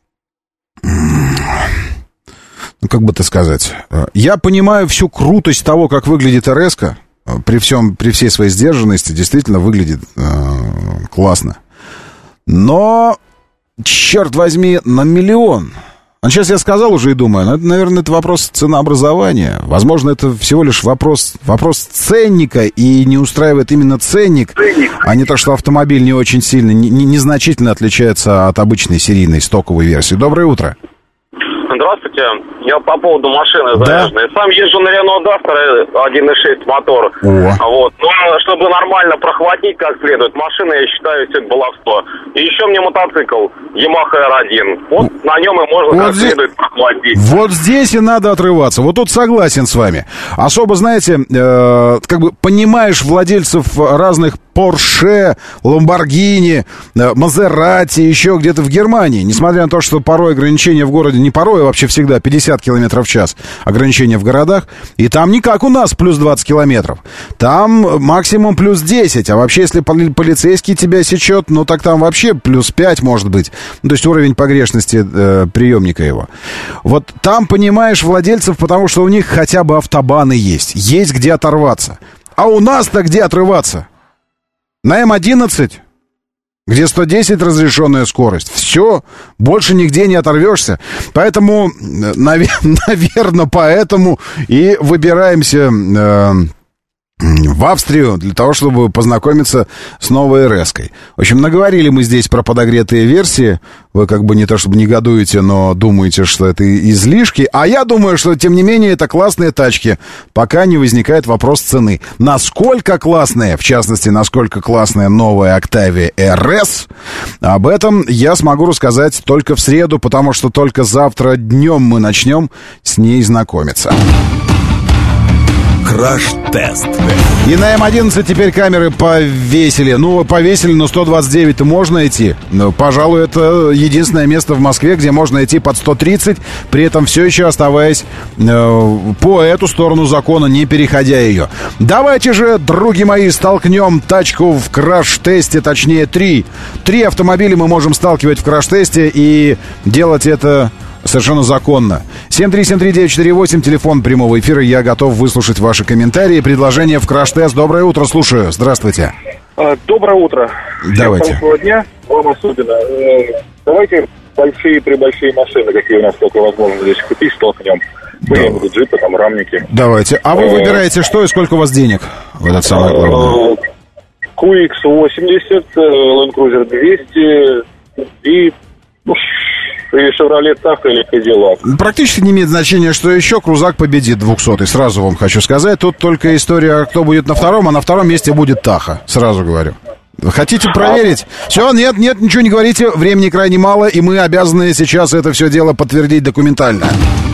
Ну, как бы это сказать, я понимаю всю крутость того, как выглядит РС-ка, при всей своей сдержанности, действительно выглядит классно. Но, черт возьми, на 1 000 000. А сейчас я сказал уже и думаю, ну, это, наверное, это вопрос ценообразования. Возможно, это всего лишь вопрос ценника, и не устраивает именно ценник, а не то, что автомобиль не очень сильно, незначительно отличается от обычной серийной стоковой версии. Доброе утро. Здравствуйте. Я по поводу машины заряженной. Сам езжу на Renault Duster 1.6 мотор. Вот. Но чтобы нормально прохватить как следует, машина, я считаю, все баловство. И еще мне мотоцикл Yamaha R1. Вот на нем и можно как следует прохватить. Вот здесь и надо отрываться. Вот тут согласен с вами. Особо, знаете, как бы понимаешь владельцев разных Porsche, Lamborghini, Maserati, еще где-то в Германии. Несмотря на то, что порой ограничения в городе, не порой, а вообще всегда 50 км в час ограничения в городах. И там не как у нас плюс 20 километров. Там максимум плюс 10. А вообще, если полицейский тебя сечет, ну так там вообще плюс 5 может быть. Ну, то есть уровень погрешности приемника его. Вот там понимаешь владельцев, потому что у них хотя бы автобаны есть. Есть где оторваться. А у нас-то где отрываться? На М11, где 110 разрешенная скорость. Все, больше нигде не оторвешься. Поэтому, наверное, поэтому и выбираемся в Австрию для того, чтобы познакомиться с новой РС-кой. В общем, наговорили мы здесь про подогретые версии. Вы как бы не то чтобы негодуете, но думаете, что это излишки. А я думаю, что, тем не менее, это классные тачки, пока не возникает вопрос цены. Насколько классные, в частности, насколько классная новая Octavia RS, об этом я смогу рассказать только в среду, потому что только завтра днем мы начнем с ней знакомиться. Краш-тест. И на М11 теперь камеры повесили. Ну, повесили, но 129-то можно идти. Но, пожалуй, это единственное место в Москве, где можно идти под 130, при этом все еще оставаясь по эту сторону закона, не переходя ее. Давайте же, други мои, столкнем тачку в краш-тесте, точнее 3. 3 автомобиля мы можем сталкивать в краш-тесте и делать это совершенно законно. 7373948, телефон прямого эфира. Я готов выслушать ваши комментарии, предложения в краш-тест. Доброе утро, слушаю. Здравствуйте. Доброе утро. Давайте. Хорошего дня, вам особенно. Давайте большие машины, какие у нас только возможно здесь купить, столкнем. BMW, джипы, там, рамники. Давайте. А вы выбираете что и сколько у вас денег? В этот самый главный. QX80, Land Cruiser 200 и Chevrolet Tahoe или Cadillac. Практически не имеет значения, что еще. Крузак победит 200-й, сразу вам хочу сказать. Тут только история, кто будет на втором, а на втором месте будет Таха, сразу говорю. Хотите проверить? Все, нет, ничего не говорите, времени крайне мало, и мы обязаны сейчас это все дело подтвердить документально.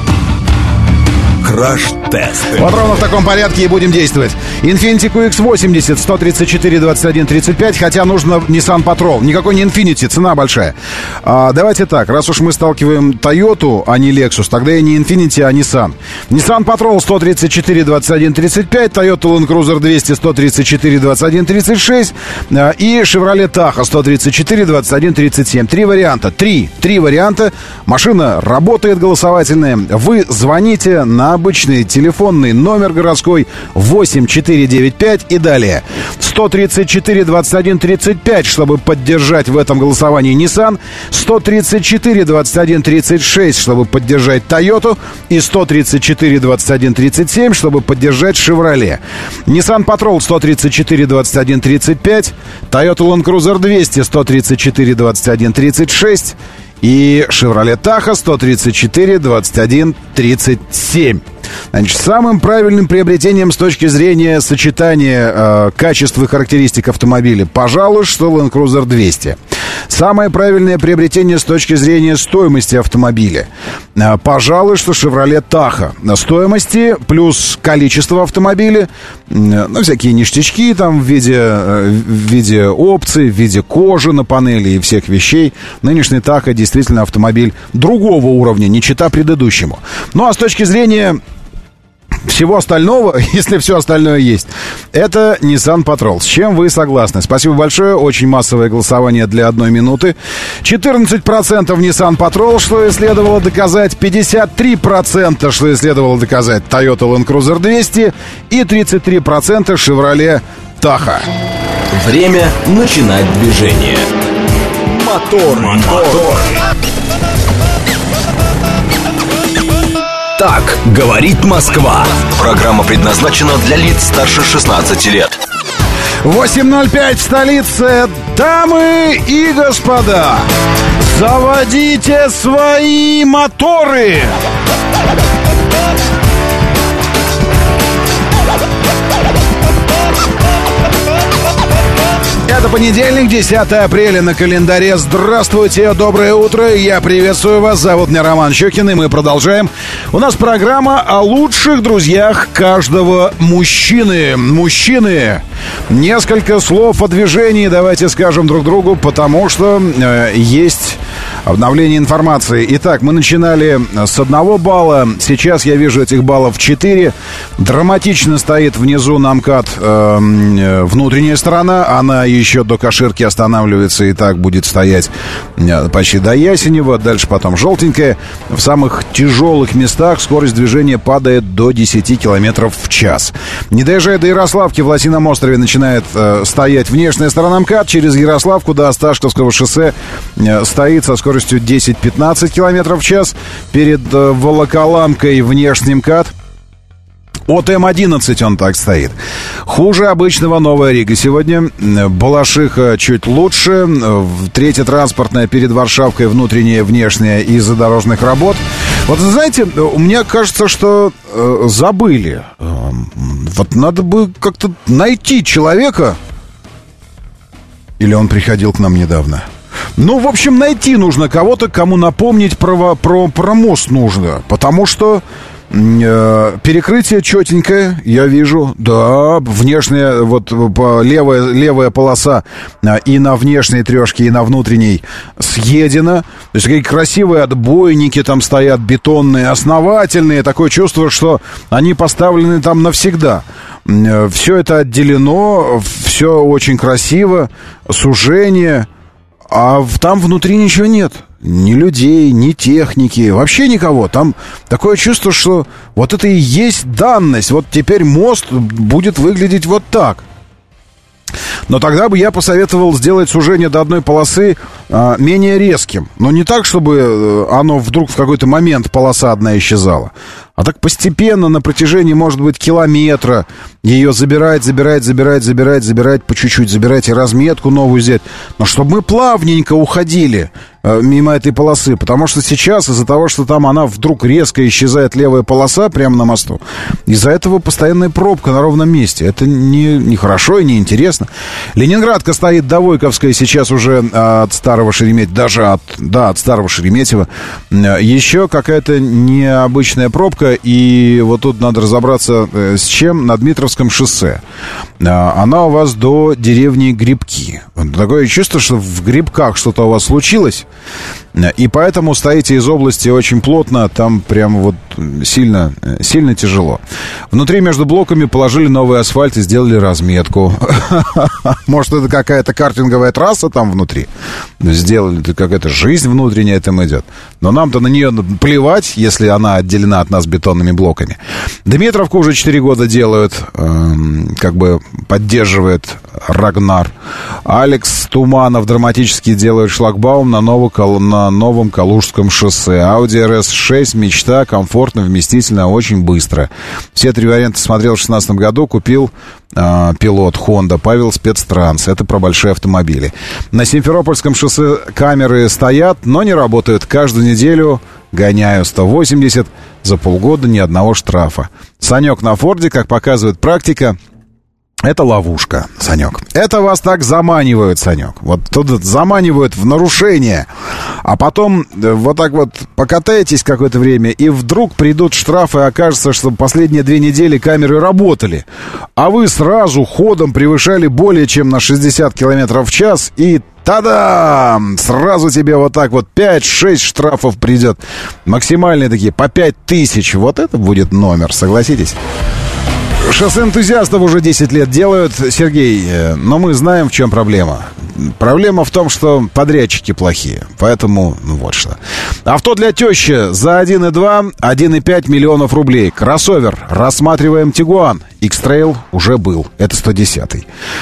Краш-тест. Вот ровно в таком порядке и будем действовать. Infiniti QX80, 134 21 35, хотя нужно Nissan Patrol. Никакой не Infiniti, цена большая. Давайте так, раз уж мы сталкиваем Toyota, а не Lexus, тогда и не Infiniti, а Nissan. Nissan Patrol 134 21 35, Toyota Land Cruiser 200 134 21 36 и Chevrolet Tahoe 134 21 37. Три варианта. Три варианта. Машина работает голосовательная. Вы звоните на обычный телефонный номер городской 8495 и далее 134 21 35, чтобы поддержать в этом голосовании Nissan, 134 21 36, чтобы поддержать Toyota, и 134 21 37, чтобы поддержать Chevrolet. Nissan Patrol 134 21 35, Toyota Land Cruiser 200 134 21 36 и Chevrolet Tahoe 134 21 37. Значит, самым правильным приобретением с точки зрения сочетания качеств и характеристик автомобиля, пожалуй, что Land Cruiser 200. Самое правильное приобретение с точки зрения стоимости автомобиля, пожалуй, что Chevrolet Tahoe. На стоимости плюс количество автомобиля, ну, всякие ништячки там в виде опций, в виде кожи на панели и всех вещей. Нынешний Tahoe действительно автомобиль другого уровня, не чета предыдущему. Ну, а с точки зрения всего остального, если все остальное есть, это Nissan Patrol. С чем вы согласны? Спасибо большое. Очень массовое голосование для 1 минуты. 14% Nissan Patrol, что и следовало доказать. 53%, что и следовало доказать, Toyota Land Cruiser 200. И 33% Chevrolet Tahoe. Время начинать движение. Мотор. Так говорит Москва. Программа предназначена для лиц старше 16 лет. 8:05 в столице. Дамы и господа, заводите свои моторы. Это понедельник, 10 апреля на календаре. Здравствуйте, доброе утро. Я приветствую вас. Зовут меня Роман Щукин, и мы продолжаем. У нас программа о лучших друзьях каждого мужчины. Мужчины, несколько слов о движении давайте скажем друг другу, потому что есть обновление информации. Итак, мы начинали с 1 балла. Сейчас я вижу этих баллов 4. Драматично стоит внизу на МКАД внутренняя сторона. Она еще до Каширки останавливается и так будет стоять почти до Ясенева. Дальше потом желтенькая. В самых тяжелых местах скорость движения падает до 10 километров в час. Не доезжая до Ярославки, в Лосином острове начинает стоять внешняя сторона МКАД. Через Ярославку до Осташковского шоссе стоит со скоростью 10-15 километров в час. Перед Волоколамкой внешний МКАД. От М11 он так стоит. Хуже обычного Новая Рига сегодня. Балашиха чуть лучше. Третья транспортная перед Варшавкой, внутренняя, внешняя из-за дорожных работ. Вот знаете, мне кажется, что забыли. Вот надо бы как-то найти человека. Или он приходил к нам недавно? Ну, в общем, найти нужно кого-то, кому напомнить про мост нужно. Потому что перекрытие четенькое, я вижу. Да, внешняя, вот левая полоса и на внешней трешке, и на внутренней съедена. То есть такие красивые отбойники там стоят, бетонные, основательные. Такое чувство, что они поставлены там навсегда. Все это отделено, все очень красиво, сужение. А там внутри ничего нет. Ни людей, ни техники, вообще никого. Там такое чувство, что вот это и есть данность. Вот теперь мост будет выглядеть вот так. Но тогда бы я посоветовал сделать сужение до одной полосы менее резким. Но не так, чтобы оно вдруг в какой-то момент полоса одна исчезала. А так постепенно, на протяжении, может быть, километра, ее забирать, по чуть-чуть забирать и разметку новую взять. Но чтобы мы плавненько уходили мимо этой полосы. Потому что сейчас из-за того, что там она вдруг резко исчезает, левая полоса прямо на мосту, из-за этого постоянная пробка на ровном месте. Это не хорошо и не интересно. Ленинградка стоит до Войковской сейчас уже от Старого Шереметьева, даже от Старого Шереметьева. Еще какая-то необычная пробка, и вот тут надо разобраться с чем. На Дмитровском шоссе. Она у вас до деревни Грибки. Такое чувство, что в Грибках что-то у вас случилось, и поэтому стоите из области очень плотно. Там прямо вот сильно тяжело. Внутри между блоками положили новый асфальт и сделали разметку. Может, это какая-то картинговая трасса там внутри? Сделали, какая-то жизнь внутренняя там идет. Но нам-то на нее плевать, если она отделена от нас бетонными блоками. Дмитровку уже 4 года делают, как бы поддерживает Рагнар. Алекс Туманов драматически делает шлагбаум на новом Калужском шоссе. Audi RS6 мечта, комфортно, вместительно, очень быстро. Все 3 варианта смотрел в 2016 году, купил пилот Honda, Павел Спецтранс. Это про большие автомобили. На Симферопольском шоссе камеры стоят, но не работают. Каждую неделю гоняю 180, за полгода ни одного штрафа. Санек на Форде, как показывает практика, это ловушка, Санек. Это вас так заманивают, Санек. Вот тут заманивают в нарушение. А потом вот так вот покатаетесь какое-то время, и вдруг придут штрафы, и окажется, что последние 2 недели камеры работали. А вы сразу ходом превышали более чем на 60 километров в час, и та-дам! Сразу тебе вот так вот 5-6 штрафов придет. Максимальные такие, по 5000. Вот это будет номер, согласитесь? Шоссе энтузиастов уже 10 лет делают, Сергей, но мы знаем, в чем проблема. Проблема в том, что подрядчики плохие, поэтому вот что. Авто для тещи за 1,2, 1,5 миллионов рублей. Кроссовер, рассматриваем Тигуан. X-Trail уже был, это 110-й.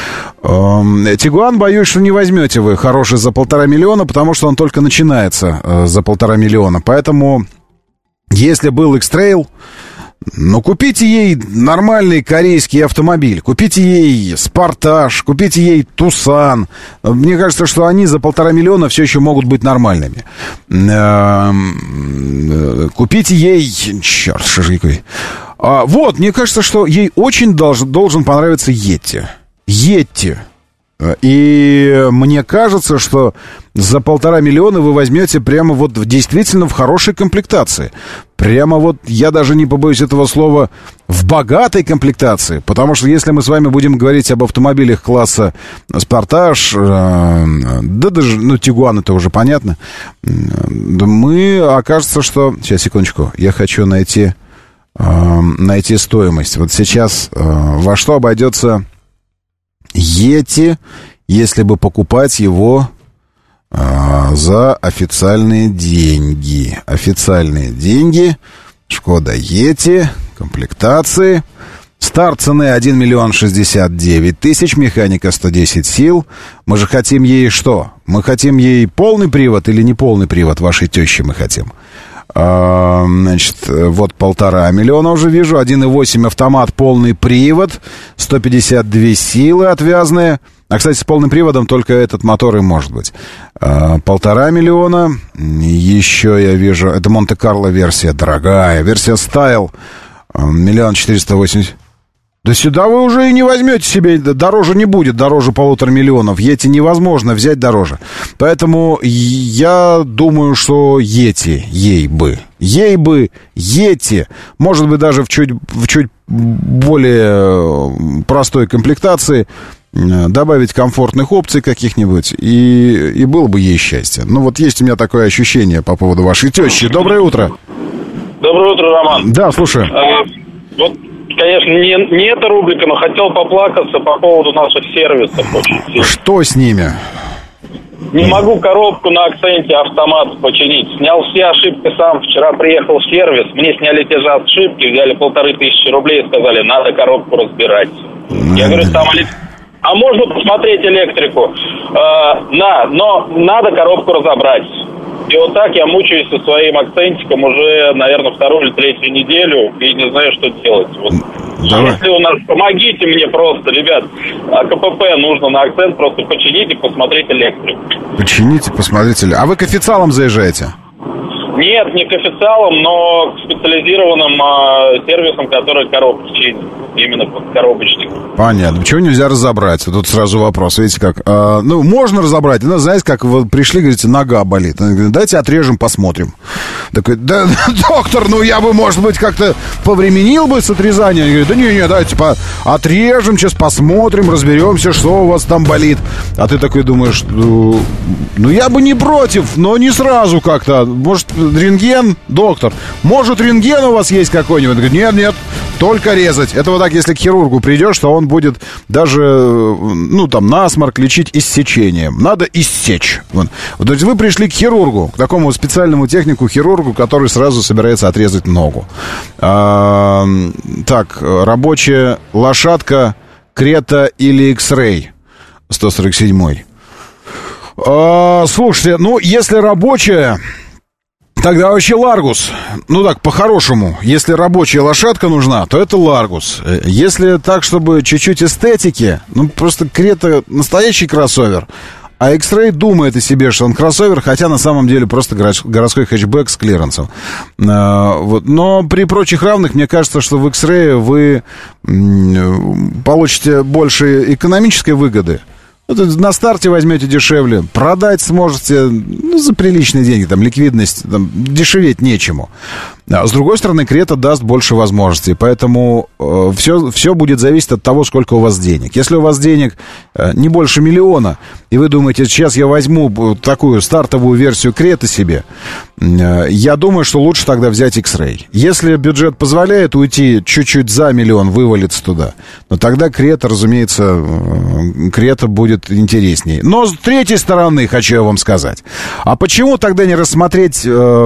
Тигуан, боюсь, что не возьмете вы хороший за 1,5 миллиона, потому что он только начинается за 1,5 миллиона. Поэтому, если был X-Trail, ну, купите ей нормальный корейский автомобиль. Купите ей Спартаж, купите ей Тусан. Мне кажется, что они за 1,5 миллиона все еще могут быть нормальными. Купите ей... Черт, что же такое? Вот, мне кажется, что ей очень должен понравиться Йетти. Йетти. И мне кажется, что за 1,5 миллиона вы возьмете прямо вот действительно в хорошей комплектации. Прямо вот, я даже не побоюсь этого слова, в богатой комплектации. Потому что если мы с вами будем говорить об автомобилях класса Спартаж, да даже, ну, Тигуан, это уже понятно, мы, окажется, что... Сейчас, секундочку, я хочу найти стоимость. Вот сейчас во что обойдется Йети, если бы покупать его за официальные деньги. Официальные деньги. Шкода Йети, комплектации. Старт цены 1 миллион 69 тысяч, механика 110 сил. Мы же хотим ей что? Мы хотим ей полный привод или не полный привод вашей тещи мы хотим? Значит, вот 1,5 миллиона уже вижу. 1,8 автомат, полный привод, 152 силы отвязные. А, кстати, с полным приводом только этот мотор и может быть. 1,5 миллиона. Еще я вижу, это Монте-Карло версия, дорогая. Версия Style, 1 480 000. Да сюда вы уже и не возьмете себе, дороже не будет, дороже 1,5 миллиона. Йети невозможно взять дороже. Поэтому я думаю, что Йети, ей бы Йети, может быть, даже в чуть более простой комплектации, добавить комфортных опций каких-нибудь, и было бы ей счастье. Ну вот есть у меня такое ощущение по поводу вашей тещи. Доброе утро. Доброе утро, Роман. Да, слушаю. Вот, конечно, не эта рубрика, но хотел поплакаться по поводу наших сервисов. Очень. Что с ними? Не могу коробку на акценте автомат починить. Снял все ошибки сам. Вчера приехал в сервис, мне сняли те же ошибки, взяли 1500 рублей и сказали, надо коробку разбирать. Я говорю, там А можно посмотреть электрику. Но надо коробку разобрать. И вот так я мучаюсь со своим акцентиком уже, наверное, 2-ю или 3-ю неделю и не знаю, что делать. Вот. Если у нас, помогите мне просто, ребят, КПП нужно на акцент, просто почините, посмотрите электрику. Почините, посмотрите. А вы к официалам заезжаете? Нет, не к официалам, но к специализированным сервисам, которые коробки чинят. Именно под коробочник. Понятно. Почему нельзя разобрать? Тут сразу вопрос. Видите, как? Можно разобрать. Но, знаете, как вы пришли, говорите, нога болит. Они говорят, давайте отрежем, посмотрим. Такой, да, доктор, я бы, может быть, как-то повременил бы с отрезанием. Они говорят, да не, давайте отрежем, сейчас посмотрим, разберемся, что у вас там болит. А ты такой думаешь, я бы не против, но не сразу как-то. Может, рентген, доктор? Может, рентген у вас есть какой-нибудь? Он говорит, нет, только резать. Это вот так, если к хирургу придешь, то он будет даже, насморк лечить иссечением. Надо иссечь. Вот. То есть вы пришли к хирургу, к такому специальному технику-хирургу, который сразу собирается отрезать ногу. Так, рабочая лошадка, Крета или X-Ray? 147-й. Слушайте, если рабочая... Тогда вообще Ларгус. По-хорошему, если рабочая лошадка нужна, то это Ларгус. Если так, чтобы чуть-чуть эстетики, просто Крета настоящий кроссовер, а X-Ray думает о себе, что он кроссовер, хотя на самом деле просто городской хэтчбэк с клиренсом. Но при прочих равных, мне кажется, что в X-Ray вы получите больше экономической выгоды. На старте возьмете дешевле, продать сможете за приличные деньги, ликвидность, дешеветь нечему. А с другой стороны, Крета даст больше возможностей, поэтому все будет зависеть от того, сколько у вас денег. Если у вас денег не больше 1 миллиона, и вы думаете, сейчас я возьму такую стартовую версию Креты себе, я думаю, что лучше тогда взять X-Ray. Если бюджет позволяет уйти чуть-чуть за 1 миллион, вывалиться туда, но тогда Крета, разумеется, Крета будет интереснее. Но с третьей стороны, хочу я вам сказать, а почему тогда не рассмотреть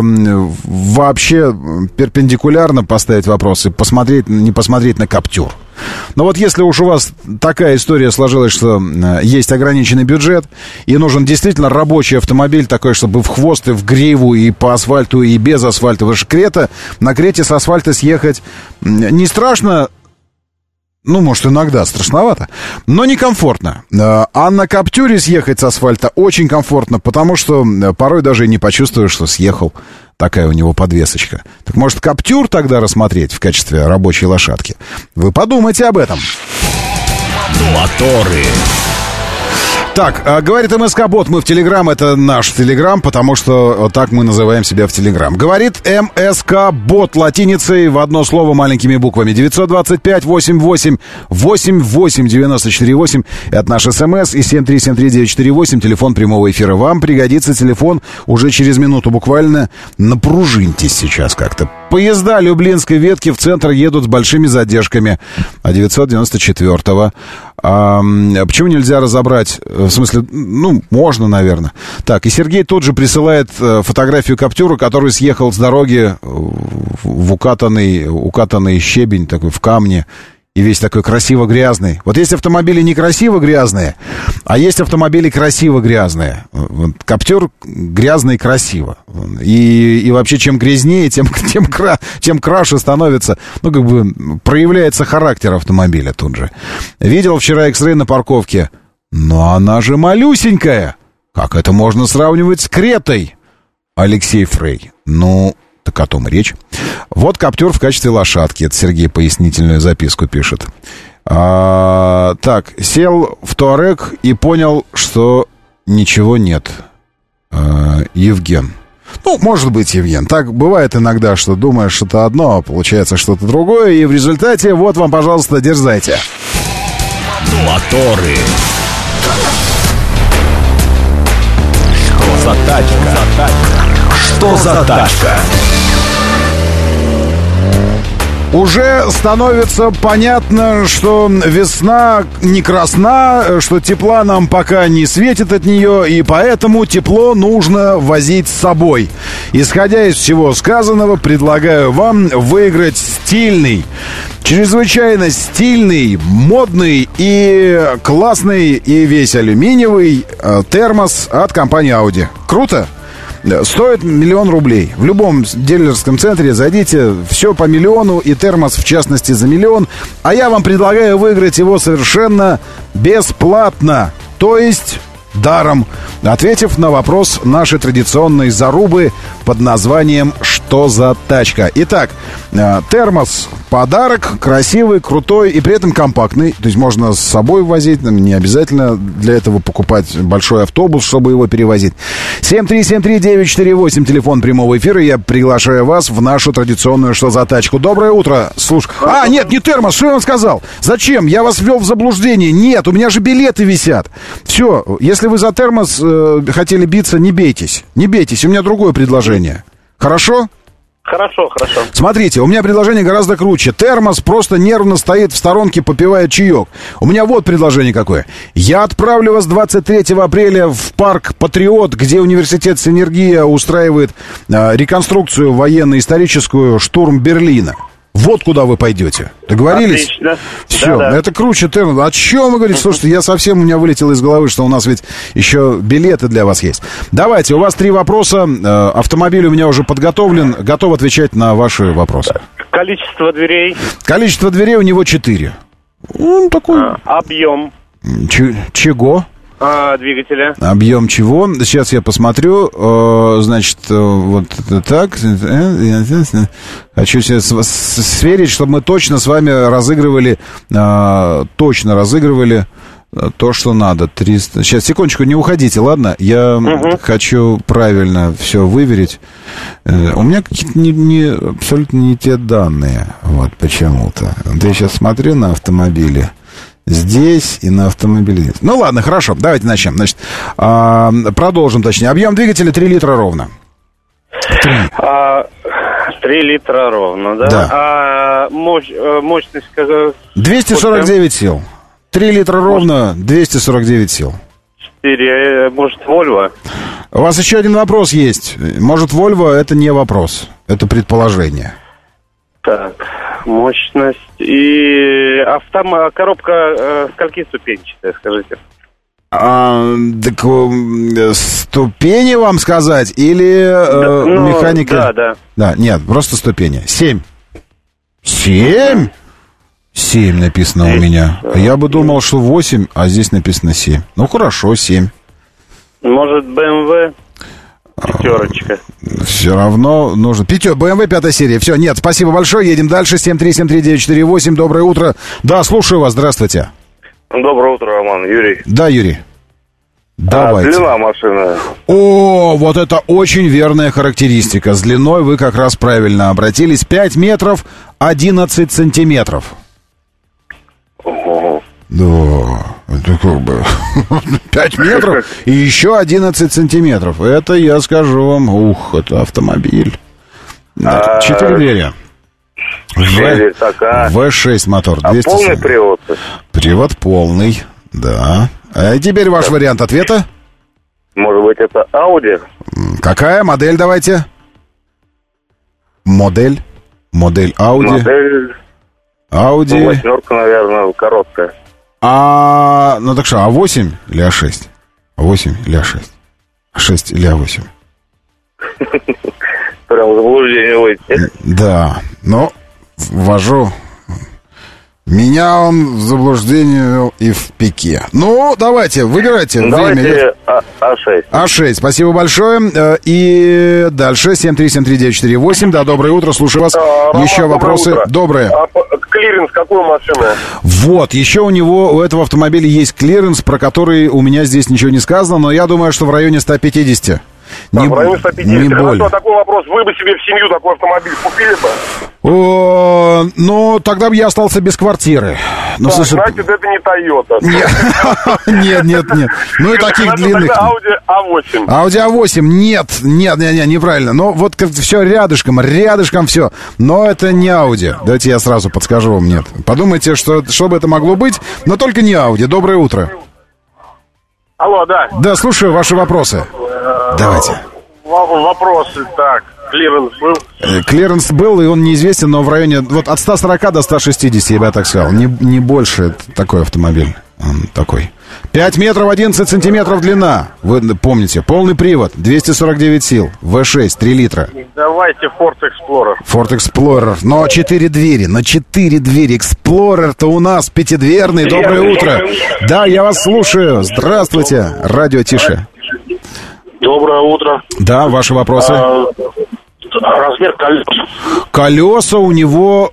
вообще перпендикулярно поставить вопрос и не посмотреть на Каптюр? Если уж у вас такая история сложилась, что есть ограниченный бюджет и нужен действительно рабочий автомобиль такой, чтобы в хвост и в гриву, и по асфальту, и без асфальта, вы же Крета, на Крете с асфальта съехать не страшно. Может, иногда страшновато, но некомфортно. А на Каптюре съехать с асфальта очень комфортно, потому что порой даже и не почувствуешь, что съехал. Такая у него подвесочка. Так может, Каптюр тогда рассмотреть в качестве рабочей лошадки? Вы подумайте об этом. Моторы. Так, говорит МСК-бот, мы в Телеграм, это наш Телеграм, потому что так мы называем себя в Телеграм. Говорит МСК-бот латиницей в одно слово маленькими буквами. 925-88-88-94-8. Это наш СМС. И 7373948, телефон прямого эфира. Вам пригодится телефон уже через минуту буквально. Напружиньтесь сейчас как-то. Поезда Люблинской ветки в центр едут с большими задержками. А 994-го. Почему нельзя разобрать? В смысле, можно, наверное. Так, и Сергей тут же присылает фотографию Каптюра, который съехал с дороги в укатанный щебень такой, в камне. И весь такой красиво-грязный. Вот есть автомобили некрасиво-грязные, а есть автомобили красиво-грязные. Каптюр грязный красиво. И вообще, чем грязнее, тем краше становится, проявляется характер автомобиля тут же. Видел вчера X-Ray на парковке. Но она же малюсенькая. Как это можно сравнивать с Кретой? Алексей Фрей. Так о том и речь. Вот Каптюр в качестве лошадки. Это Сергей пояснительную записку пишет. Так, сел в Туарек и понял, что ничего нет. Евген. Может быть, Евген. Так бывает иногда, что думаешь что-то одно, а получается что-то другое. И в результате, вот вам, пожалуйста, дерзайте. Моторы. Что за тачка? Что за тачка? Уже становится понятно, что весна не красна, что тепла нам пока не светит от нее, и поэтому тепло нужно возить с собой. Исходя из всего сказанного, предлагаю вам выиграть стильный, чрезвычайно стильный, модный и классный, и весь алюминиевый термос от компании Audi. Круто? Стоит 1 000 000 рублей. В любом дилерском центре зайдите, все по 1 000 000, и термос, в частности, за 1 000 000. А я вам предлагаю выиграть его совершенно бесплатно, то есть даром, ответив на вопрос нашей традиционной зарубы под названием «Что за тачка?». Итак, термос — подарок, красивый, крутой и при этом компактный. То есть можно с собой возить, не обязательно для этого покупать большой автобус, чтобы его перевозить. 7373948, телефон прямого эфира. Я приглашаю вас в нашу традиционную «Что за тачку?». Доброе утро. Слушай. Нет, не термос, что я вам сказал? Зачем? Я вас ввел в заблуждение. Нет, у меня же билеты висят. Все, если вы за термос хотели биться, не бейтесь. Не бейтесь, у меня другое предложение. Хорошо? Хорошо. Смотрите, у меня предложение гораздо круче. Термос просто нервно стоит в сторонке, попивает чаек. У меня вот предложение какое. Я отправлю вас 23 апреля в парк «Патриот», где университет «Синергия» устраивает реконструкцию военно-историческую «Штурм Берлина». Вот куда вы пойдете. Договорились? Отлично. Все, Да. это круче термос. О чем вы говорите? Слушайте, я совсем, у меня вылетело из головы, что у нас ведь еще билеты для вас есть. Давайте, у вас 3 вопроса. Автомобиль у меня уже подготовлен. Готов отвечать на ваши вопросы. Количество дверей. Количество дверей у него 4. Такой... Объем. Чего? Двигателя. Объем чего? Сейчас я посмотрю. Значит, вот так. Хочу сверить, чтобы мы точно с вами разыгрывали то, что надо. 300. Сейчас, секундочку, не уходите, ладно? Я хочу правильно все выверить. У меня какие-то абсолютно не те данные. Вот почему-то. Вот я сейчас смотрю на автомобили. Здесь и на автомобиле здесь. Ну ладно, хорошо, давайте начнем. Значит, продолжим, точнее. Объем двигателя 3 литра ровно. 3 литра ровно, да? Да. Мощность какая? 249 сил. 3 литра ровно, 249 сил. 4, может, Volvo? У вас еще один вопрос есть. Может, Volvo — это не вопрос, это предположение. Так, мощность. И коробка скольки ступенчатая, скажите? Так ступени вам сказать или механика? Да, нет, просто ступени. 7. 7? 7 написано у меня. Я бы думал, что 8, а здесь написано 7. Ну хорошо, 7. Может, BMW? Пятерочка. Все равно нужно. BMW 5 серия. Все, нет, спасибо большое. Едем дальше. 7373948. Доброе утро. Да, слушаю вас. Здравствуйте. Доброе утро, Роман. Юрий. Да, Юрий. Давайте. Длина машины. О, вот это очень верная характеристика. С длиной вы как раз правильно обратились. 5 метров 11 сантиметров. Ого. Да, это как бы 5 метров и еще 11 сантиметров. Это, я скажу вам, это автомобиль. 4 двери. V6 мотор. 200. Полный привод? Привод полный, да. А теперь ваш вариант ответа? Может быть, это Audi? Какая модель давайте? Модель Audi. Audi. Восьмерка, наверное, короткая. Ну так что, А8 или А6? А8 или А6? А6 или А8? Прям заблуждение выйти. Да, но ввожу. Меня он в заблуждение ввел и в пике. Ну, давайте, выбирайте. Давайте А6. А6, спасибо большое. И дальше 7373948. Да, доброе утро, слушаю вас. Еще вопросы? Доброе. Клиренс какой машины? Вот, еще у этого автомобиля есть клиренс, про который у меня здесь ничего не сказано, но я думаю, что в районе 150. В районе 150. Хорошо, такой вопрос. Вы бы себе в семью такой автомобиль купили бы? Ну, тогда бы я остался без квартиры. Ну, слушай... Значит, это не Toyota. Нет. Ну и таких длинных... Audi A8. Audi A8, нет, неправильно. Но вот все рядышком все. Но это не Audi. Давайте я сразу подскажу вам, нет. Подумайте, что бы это могло быть, но только не Audi. Доброе утро. Алло, да. Да, слушаю ваши вопросы. Давайте. Вопросы, так. Клиренс был? Клиренс был, и он неизвестен, но в районе вот от 140 до 160, я бы так сказал. Не больше такой автомобиль. Он такой. 5 метров 11 сантиметров длина. Вы помните, полный привод, 249 сил, V6, 3 литра. Давайте Ford Explorer. Ford Explorer, но 4 двери, Explorer-то у нас пятидверный. Доброе утро. Да, я вас слушаю. Здравствуйте. Радио тише. Доброе утро. Да, ваши вопросы. Размер колес. Колеса у него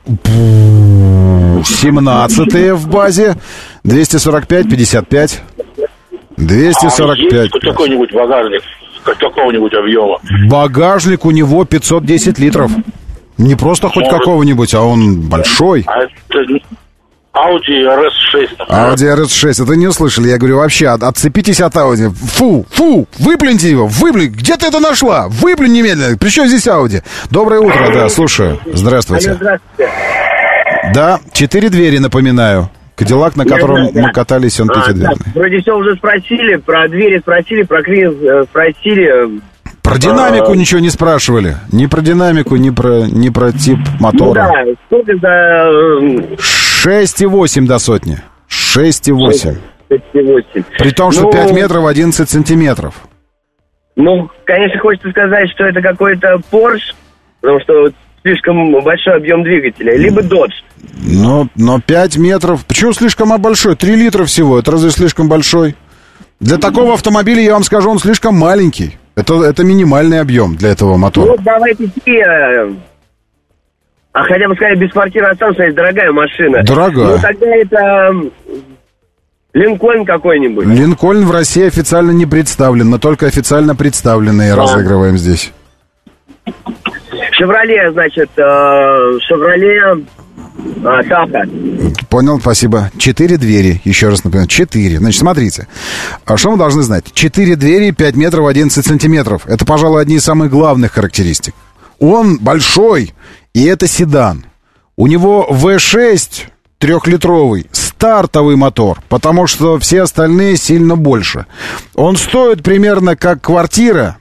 17-е в базе. 245, 55. 245. Есть какой-нибудь багажник? Какого-нибудь объема? Багажник у него 510 литров. Не просто хоть какого-нибудь, а он большой. А это Audi RS6. Audi RS6, это не услышали. Я говорю, вообще, отцепитесь от Audi. Фу, выплюньте его, Где ты это нашла? Выплюнь немедленно. При чем здесь Audi? Доброе утро, да, слушаю. Здравствуйте. Здравствуйте. Да, 4 двери, напоминаю. Кадиллак, на котором мы катались, он пятидверный. Да. Вроде все уже спросили, про двери спросили, про клиренс спросили. Про динамику ничего не спрашивали. Ни про динамику, ни про тип мотора. Ну да, сколько за... 6,8 до сотни. 6,8. 6,8. При том, что 5 метров 11 сантиметров. Ну, конечно, хочется сказать, что это какой-то Porsche, потому что слишком большой объем двигателя, либо Dodge. Но 5 метров... Почему слишком большой? 3 литра всего. Это разве слишком большой? Для такого автомобиля, я вам скажу, он слишком маленький. Это минимальный объем для этого мотора. Ну, давайте хотя бы сказать, без квартиры останутся, есть дорогая машина. Дорогая. Ну, тогда это Линкольн какой-нибудь. Линкольн в России официально не представлен, но только официально представленные разыгрываем здесь. Шевроле, значит, Шевроле Таха. Понял, спасибо. 4 двери, еще раз напоминаю, 4. Значит, смотрите, что мы должны знать? 4 двери, 5 метров 11 сантиметров. Это, пожалуй, одни из самых главных характеристик. Он большой, и это седан. У него V6 3-литровый, стартовый мотор, потому что все остальные сильно больше. Он стоит примерно как квартира,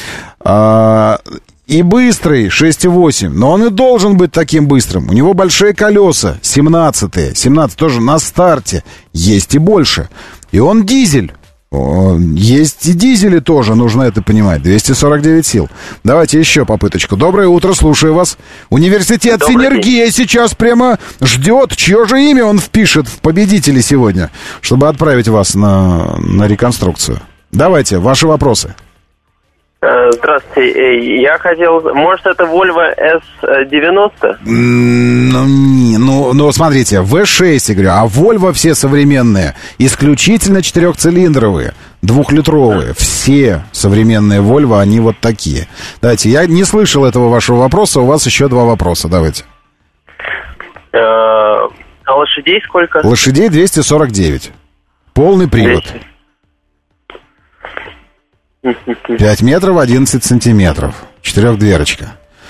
и быстрый 6,8, но он и должен быть таким быстрым. У него большие колеса, 17 тоже на старте, есть и больше. И он дизель. Есть и дизели тоже, нужно это понимать. 249 сил. Давайте еще попыточку. Доброе утро, слушаю вас. Университет Синергия сейчас прямо ждет. Чье же имя он впишет в победители сегодня, чтобы отправить вас на реконструкцию. Давайте, ваши вопросы. Здравствуйте, я хотел... Может, это Volvo S90? Ну, смотрите, V6, я говорю, а Volvo все современные, исключительно 4-цилиндровые, 2-литровые. Все современные Volvo, они вот такие. Давайте, я не слышал этого вашего вопроса, у вас еще 2 вопроса, давайте. А лошадей сколько? Лошадей 249. Полный привод. 5 метров 11 сантиметров. 4-дверочка.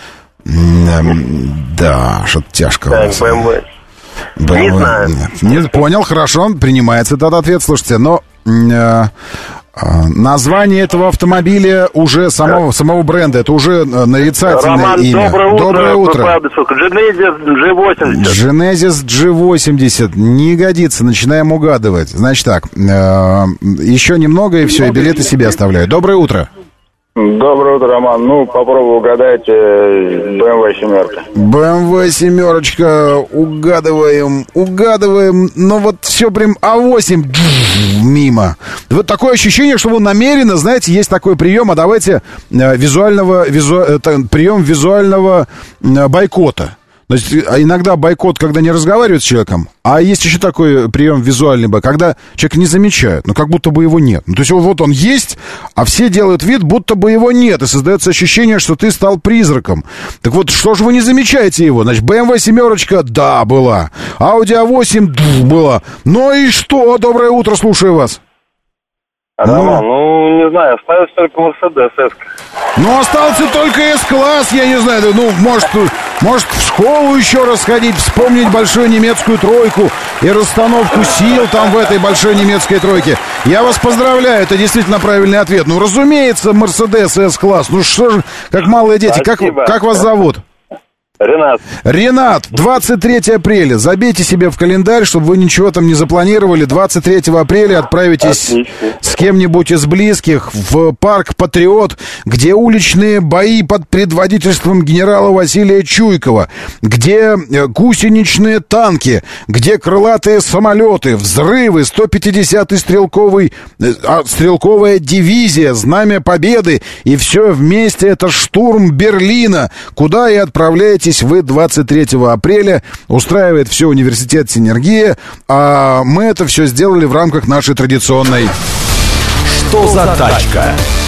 Да, что-то тяжко. Так, BMW. Не знаю. Не понял, хорошо, принимается этот ответ. Слушайте, но название этого автомобиля уже самого бренда, это уже нарицательное Роман, имя. Доброе утро. Genesis G80. Genesis G80 не годится, начинаем угадывать. Значит так, еще немного и все, и билеты себе оставляю. Доброе утро. Доброе утро, Роман. Ну, попробуй угадайте BMW 7. BMW 7, угадываем, но вот все прям А8 мимо. Вот такое ощущение, что вы намеренно, знаете, есть такой прием, а давайте прием визуального бойкота. Значит, иногда бойкот, когда не разговаривают с человеком, а есть еще такой прием визуальный, когда человека не замечают, как будто бы его нет. То есть вот он есть, а все делают вид, будто бы его нет, и создается ощущение, что ты стал призраком. Так вот, что же вы не замечаете его? Значит, BMW 7, да, была. Audi A8, была. Ну и что? Доброе утро, слушаю вас. Роман, не знаю, осталось только Мерседес S. Остался только S-класс, я не знаю, может в школу еще раз сходить, вспомнить большую немецкую тройку и расстановку сил там в этой большой немецкой тройке. Я вас поздравляю, это действительно правильный ответ. Разумеется, Мерседес S-класс, что же, как малые дети. Как вас зовут? Ренат, 23 апреля. Забейте себе в календарь, чтобы вы ничего там не запланировали. 23 апреля отправитесь с кем-нибудь из близких в парк «Патриот», где уличные бои под предводительством генерала Василия Чуйкова, где гусеничные танки, где крылатые самолеты, взрывы, 150-й стрелковая дивизия, Знамя Победы. И все вместе это штурм Берлина, куда и отправляетесь вы 23 апреля. Устраивает все университет «Синергия», а мы это все сделали в рамках нашей традиционной «Что за тачка?».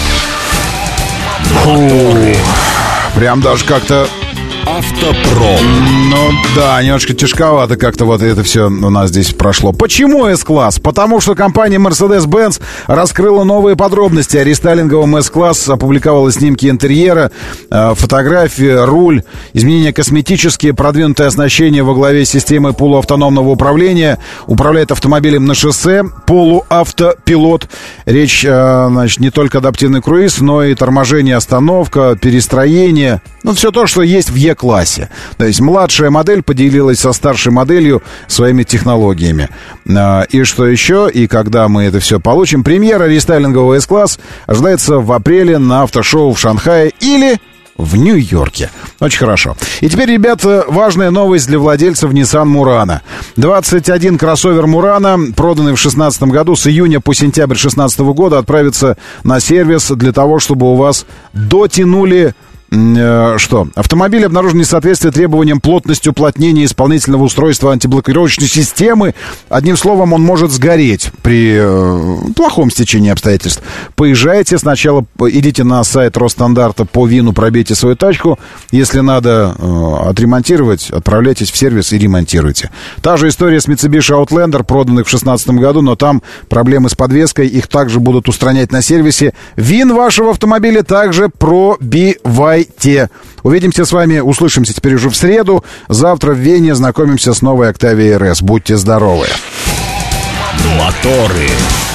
Прям даже как-то Автопром. Да, немножко тяжковато как-то вот это все у нас здесь прошло. Почему S-класс? Потому что компания Mercedes-Benz раскрыла новые подробности о рестайлинговом S-класс, опубликовала снимки интерьера, фотографии, руль, изменения косметические, продвинутое оснащение во главе системы полуавтономного управления, управляет автомобилем на шоссе, полуавтопилот. Речь, значит, не только адаптивный круиз, но и торможение, остановка, перестроение. Все то, что есть в E-классе. То есть младшая модель поделилась со старшей моделью своими технологиями. И что еще, и когда мы это все получим, премьера рестайлингового S-класс ожидается в апреле на автошоу в Шанхае или в Нью-Йорке. Очень хорошо. И теперь, ребята, важная новость для владельцев Nissan Murano. 21 кроссовер Murano, проданный в 2016 году, с июня по сентябрь 2016 года отправится на сервис для того, чтобы у вас дотянули... Что? Автомобиль обнаружен несоответствие требованиям плотности уплотнения исполнительного устройства антиблокировочной системы. Одним словом, он может сгореть при плохом стечении обстоятельств. Поезжайте, сначала идите на сайт Росстандарта по ВИНу, пробейте свою тачку. Если надо отремонтировать, отправляйтесь в сервис и ремонтируйте. Та же история с Mitsubishi Outlander, проданных в 2016 году, но там проблемы с подвеской, их также будут устранять на сервисе. ВИН вашего автомобиля также пробивайте. Увидимся с вами, услышимся теперь уже в среду. Завтра в Вене знакомимся с новой Octavia RS. Будьте здоровы. Моторы.